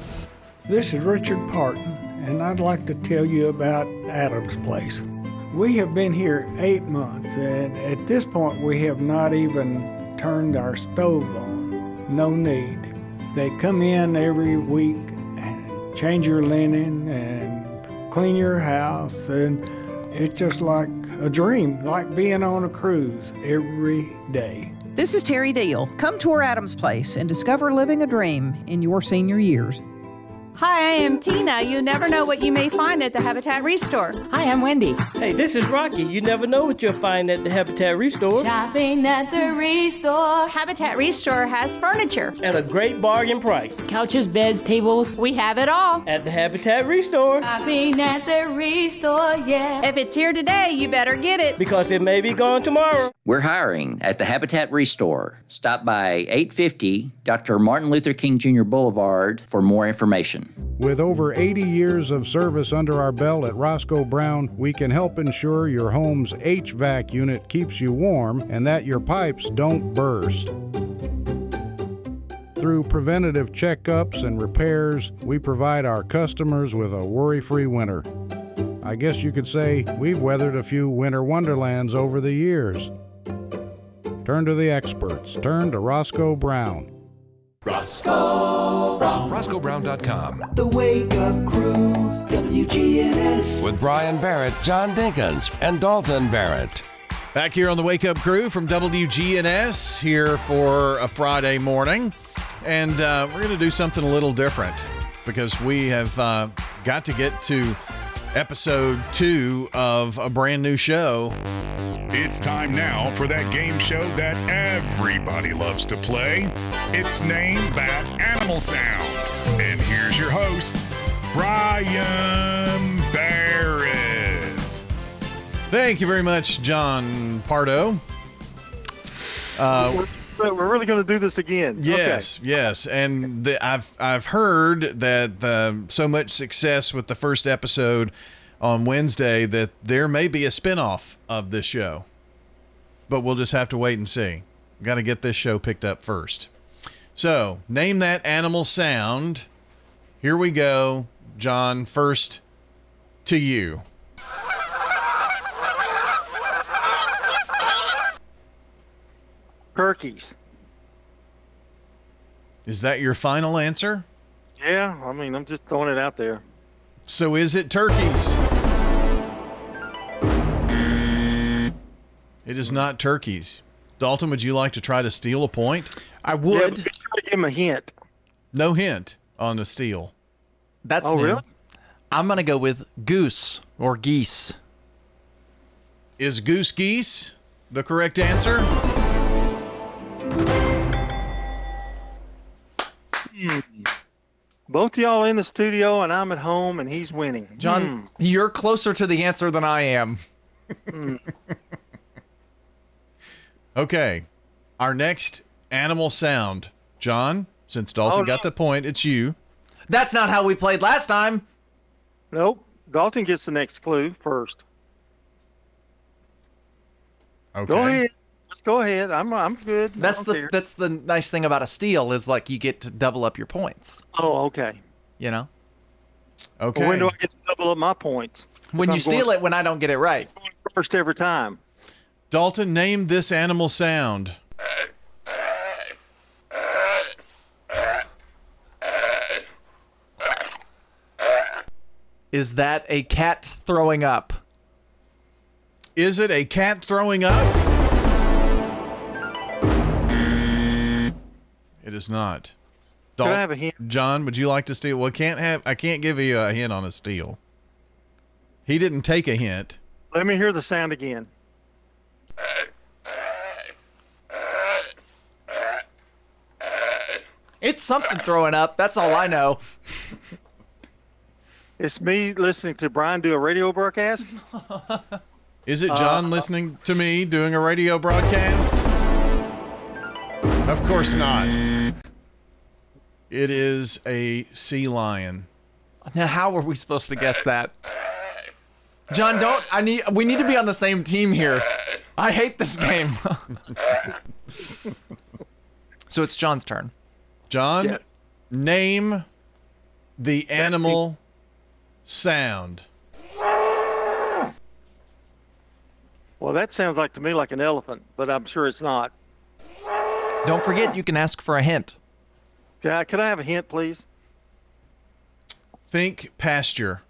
This is Richard Parton, and I'd like to tell you about Adam's Place. We have been here eight months, and at this point we have not even turned our stove on. No need. They come in every week and change your linen and clean your house, and it's just like a dream, like being on a cruise every day. This is Terry Deal. Come tour Adam's Place and discover living a dream in your senior years. Hi, I am Tina. You never know what you may find at the Habitat Restore. Hi, I'm Wendy. Hey, this is Rocky. You never know what you'll find at the Habitat Restore. Shopping at the Restore. Habitat Restore has furniture. At a great bargain price. Couches, beds, tables. We have it all. At the Habitat Restore. Shopping at the Restore, yeah. If it's here today, you better get it. Because it may be gone tomorrow. We're hiring at the Habitat Restore. Stop by eight fifty Doctor Martin Luther King Junior Boulevard for more information. With over eighty years of service under our belt at Roscoe Brown, we can help ensure your home's H V A C unit keeps you warm and that your pipes don't burst. Through preventative checkups and repairs, we provide our customers with a worry-free winter. I guess you could say we've weathered a few winter wonderlands over the years. Turn to the experts. Turn to Roscoe Brown. Roscoe Brown. Roscoe Brown dot com. The Wake Up Crew, W G N S. With Brian Barrett, John Dinkins, and Dalton Barrett. Back here on the Wake Up Crew from W G N S, here for a Friday morning. And uh, we're going to do something a little different because we have uh, got to get to episode two of a brand new show. It's time now for that game show that everybody loves to play. It's Name That Animal Sound. And here's your host, Brian Barrett. Thank you very much, John Pardo. Uh, we're, we're really going to do this again. Yes, okay. yes. And the, I've, I've heard that uh, so much success with the first episode on Wednesday that there may be a spinoff of this show, but we'll just have to wait and see. Got to get this show picked up first. So, name that animal sound. Here we go. John, first to you. Turkeys. Is that your final answer? Yeah, I mean, I'm just throwing it out there. So is it turkeys? It is not turkeys. Dalton, would you like to try to steal a point? I would. Yeah, but be sure to give him a hint. No hint on the steal. That's oh, new. Really? I'm going to go with goose or geese. Is goose geese the correct answer? Hmm. Both y'all in the studio and I'm at home and he's winning. John, hmm. you're closer to the answer than I am. Hmm. Okay. Our next animal sound. John, since Dalton Oh, no. got the point, it's you. That's not how we played last time. Nope. Dalton gets the next clue first. Okay. Go ahead. Let's go ahead. I'm I'm good. I That's don't the care. that's the nice thing about a steal is like you get to double up your points. Oh, okay. You know? Okay. Well, when do I get to double up my points? When If you I'm steal going it when I don't get it right. first every time. Dalton, name this animal sound. Is that a cat throwing up? Is it a cat throwing up? It is not. Can I have a hint? John, would you like to steal? Well, can't have. I can't give you a hint on a steal. He didn't take a hint. Let me hear the sound again. It's something throwing up. That's all I know. It's me listening to Brian do a radio broadcast. Is it John Uh, listening to me doing a radio broadcast? Of course not. It is a sea lion. Now, how were we supposed to guess that? John, don't. I need. We need to be on the same team here. I hate this game. So it's John's turn. John, Yes. name the animal sound. Well, that sounds like to me like an elephant, but I'm sure it's not. Don't forget, you can ask for a hint. Can I, can I have a hint, please? Think pasture.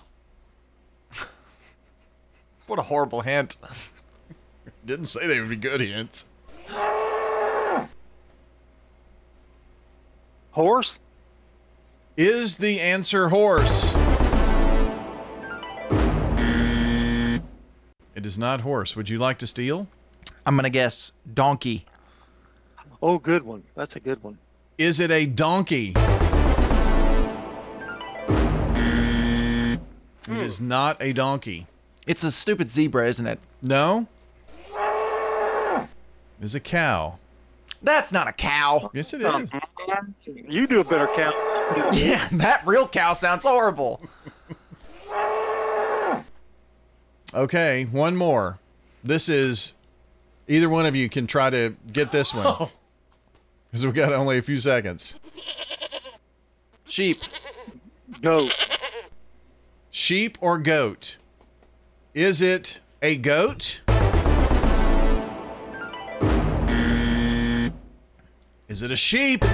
What a horrible hint. Didn't say they would be good hints. Horse? Is the answer horse? It is not horse. Would you like to steal? I'm going to guess donkey. Oh, good one. That's a good one. Is it a donkey? It is not a donkey. It's a stupid zebra, isn't it? No. It's a cow. That's not a cow. Yes, it is. You do a better count. Yeah, that real cow sounds horrible. Okay, one more. This is, either one of you can try to get this one. Because we've got only a few seconds. Sheep. Goat. Sheep or goat? Is it a goat? Is it a sheep?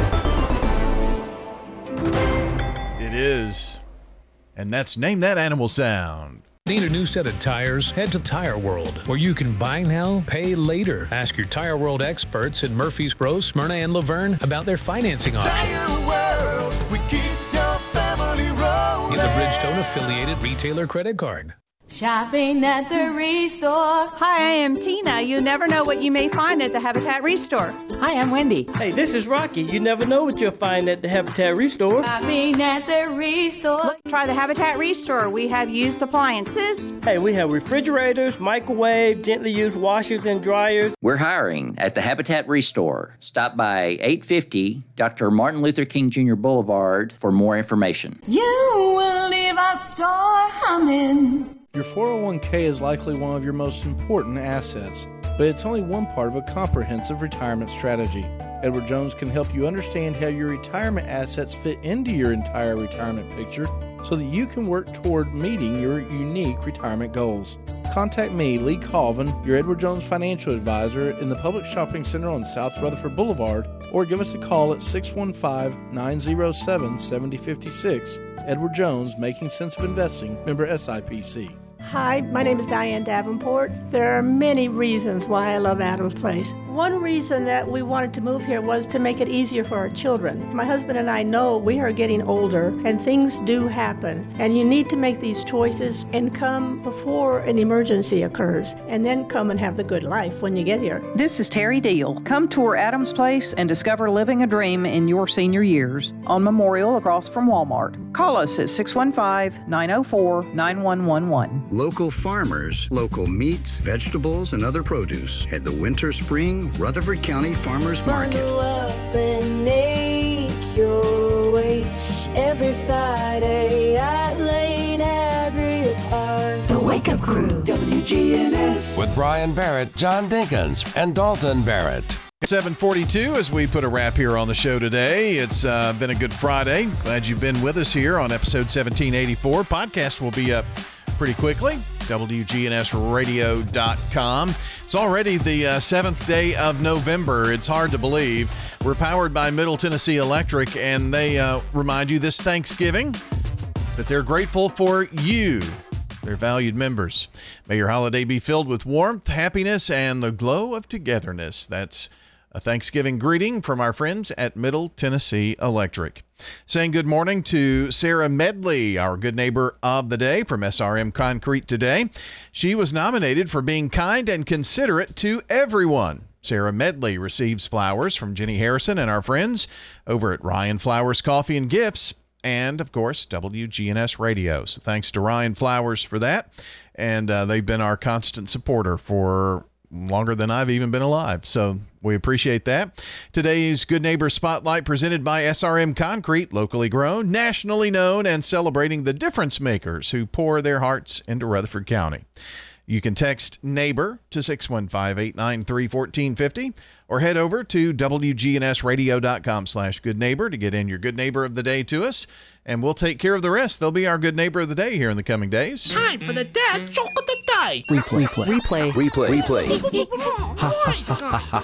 It is. And that's Name That Animal Sound. Need a new set of tires? Head to Tire World, where you can buy now, pay later. Ask your Tire World experts in Murfreesboro, Smyrna, and Laverne about their financing options. Tire World, we keep your family rolling. Get the Bridgestone affiliated retailer credit card. Shopping at the Restore. Hi, I am Tina. You never know what you may find at the Habitat Restore. Hi, I'm Wendy. Hey, this is Rocky. You never know what you'll find at the Habitat Restore. Shopping at the Restore. Look, try the Habitat Restore. We have used appliances. Hey, we have refrigerators, microwave, gently used washers and dryers. We're hiring at the Habitat Restore. Stop by eight fifty Doctor Martin Luther King Junior Boulevard for more information. You will leave our store humming. Your four oh one k is likely one of your most important assets, but it's only one part of a comprehensive retirement strategy. Edward Jones can help you understand how your retirement assets fit into your entire retirement picture so that you can work toward meeting your unique retirement goals. Contact me, Lee Colvin, your Edward Jones financial advisor in the Public Shopping Center on South Rutherford Boulevard, or give us a call at six one five, nine oh seven, seven oh five six. Edward Jones, Making Sense of Investing, member S I P C. Hi, my name is Diane Davenport. There are many reasons why I love Adams Place. One reason that we wanted to move here was to make it easier for our children. My husband and I know we are getting older and things do happen, and you need to make these choices and come before an emergency occurs, and then come and have the good life when you get here. This is Terry Deal. Come tour Adams Place and discover living a dream in your senior years on Memorial across from Walmart. Call us at six one five, nine oh four, nine one one one. Local farmers, local meats, vegetables, and other produce at the Winter Spring Rutherford County Farmers Market. Bundle up and make your way every Friday at Lane Agri Park. The Wake Up Crew, W G N S. With Brian Barrett, John Dinkins, and Dalton Barrett. seven forty-two as we put a wrap here on the show today. It's uh, been a good Friday. Glad you've been with us here on episode seventeen eighty-four. Podcast will be up pretty quickly. W G N S radio dot com. It's already the uh, seventh day of November. It's hard to believe. We're powered by Middle Tennessee Electric, and they uh, remind you this Thanksgiving that they're grateful for you, their valued members. May your holiday be filled with warmth, happiness, and the glow of togetherness. That's a Thanksgiving greeting from our friends at Middle Tennessee Electric. Saying good morning to Sarah Medley, our good neighbor of the day from S R M Concrete today. She was nominated for being kind and considerate to everyone. Sarah Medley receives flowers from Jenny Harrison and our friends over at Ryan Flowers Coffee and Gifts, and, of course, W G N S Radio. So thanks to Ryan Flowers for that. And uh, they've been our constant supporter for longer than I've even been alive. So we appreciate that. Today's Good Neighbor Spotlight presented by S R M Concrete, locally grown, nationally known, and celebrating the difference makers who pour their hearts into Rutherford County. You can text NEIGHBOR to six one five, eight nine three, one four five zero or head over to W G N S radio dot com slash good neighbor to get in your good neighbor of the day to us, and we'll take care of the rest. They'll be our good neighbor of the day here in the coming days. Time for the dad joke of the day. Replay. Replay. Replay. Replay. Ha ha ha ha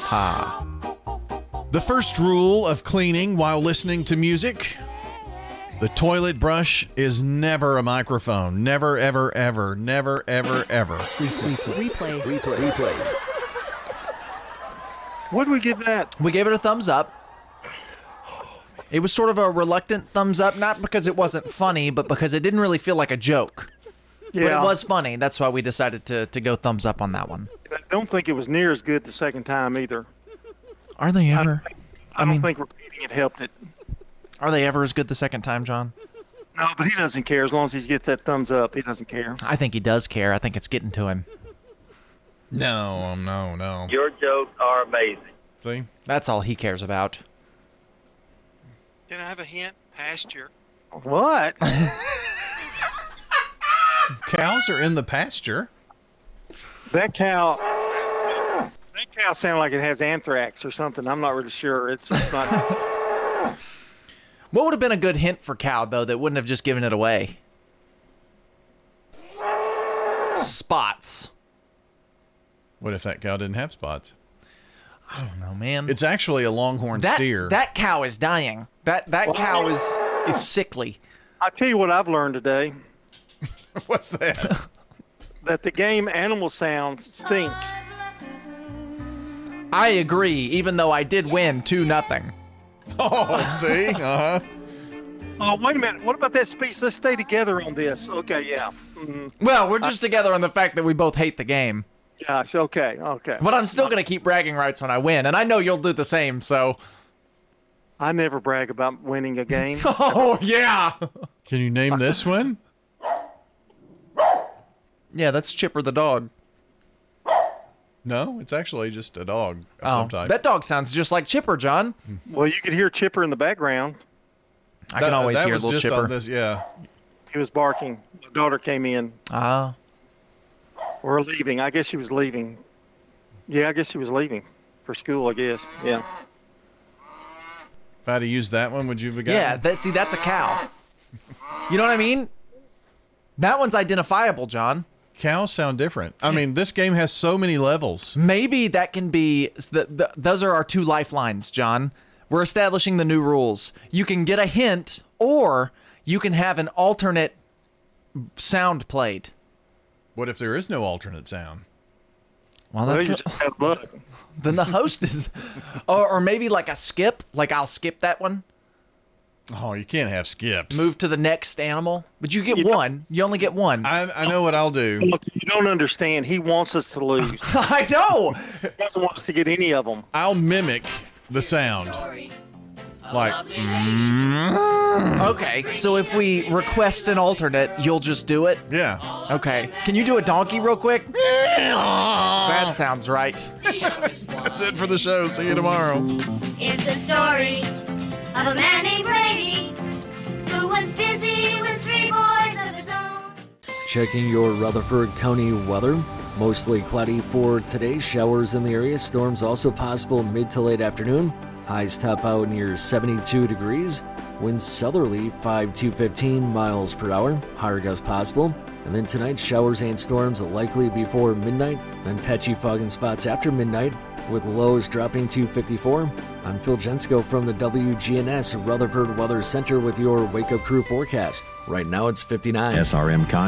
ha. The first rule of cleaning while listening to music: the toilet brush is never a microphone. Never, ever, ever, never, ever, ever. Replay. Replay. Replay. Replay. What did we give that? We gave it a thumbs up. It was sort of a reluctant thumbs up, not because it wasn't funny, but because it didn't really feel like a joke. Yeah. But it was funny. That's why we decided to, to go thumbs up on that one. I don't think it was near as good the second time either. Are they ever? I don't think, I I don't mean- think repeating it helped it. Are they ever as good the second time, John? No, but he doesn't care. As long as he gets that thumbs up, he doesn't care. I think he does care. I think it's getting to him. No, no, no. Your jokes are amazing. See? That's all he cares about. Can I have a hint? Pasture. What? Cows are in the pasture. That cow. That cow sounded like it has anthrax or something. I'm not really sure. It's, it's not. What would have been a good hint for cow, though, that wouldn't have just given it away? Spots. What if that cow didn't have spots? I don't know, man. It's actually a longhorn that, steer. That cow is dying. That that cow is is sickly. I'll tell you what I've learned today. What's that? That the game Animal Sounds stinks. I agree, even though I did win two nothing. Oh, see? Uh-huh. Oh, wait a minute. What about that speech? Let's stay together on this. Okay, yeah. Mm-hmm. Well, we're just I, together on the fact that we both hate the game. Gosh, okay, okay. But I'm still going to keep bragging rights when I win, and I know you'll do the same, so... I never brag about winning a game. Oh, yeah! Can you name this one? Yeah, that's Chipper the dog. No, it's actually just a dog of oh, some type. That dog sounds just like Chipper, John. Well, you could hear Chipper in the background. I that, can always that hear was little just Chipper. On this, yeah. He was barking. My daughter came in. Ah. Or leaving. I guess she was leaving. Yeah, I guess she was leaving for school, I guess. Yeah. If I had to use that one, would you have gotten? Yeah, that, see, that's a cow. You know what I mean? That one's identifiable, John. Cows sound different. I mean, this game has so many levels. Maybe that can be... The, the, those are our two lifelines, John. We're establishing the new rules. You can get a hint, or you can have an alternate sound played. What if there is no alternate sound? Well, that's well, you just have luck. Then the host is... or, or maybe like a skip. Like, I'll skip that one. Oh, you can't have skips. Move to the next animal. But you get you one. You only get one. I, I know what I'll do. Look, you don't understand. He wants us to lose. I know. He doesn't want us to get any of them. I'll mimic the sound. Like, mm. Okay, so if we request an alternate, you'll just do it? Yeah. Okay. Can you do a donkey real quick? That sounds right. That's it for the show. See you tomorrow. It's the story of a man named Brady who was busy with three boys of his own. Checking your Rutherford County weather. Mostly cloudy for today. Showers in the area. Storms also possible mid to late afternoon. Highs top out near seventy-two degrees. Winds southerly five to fifteen miles per hour. Higher gusts possible. And then tonight, showers and storms likely before midnight. Then patchy fog in spots after midnight, with lows dropping to fifty-four. I'm Phil Jensko from the W G N S Rutherford Weather Center with your Wake Up Crew forecast. Right now it's fifty-nine. S R M Con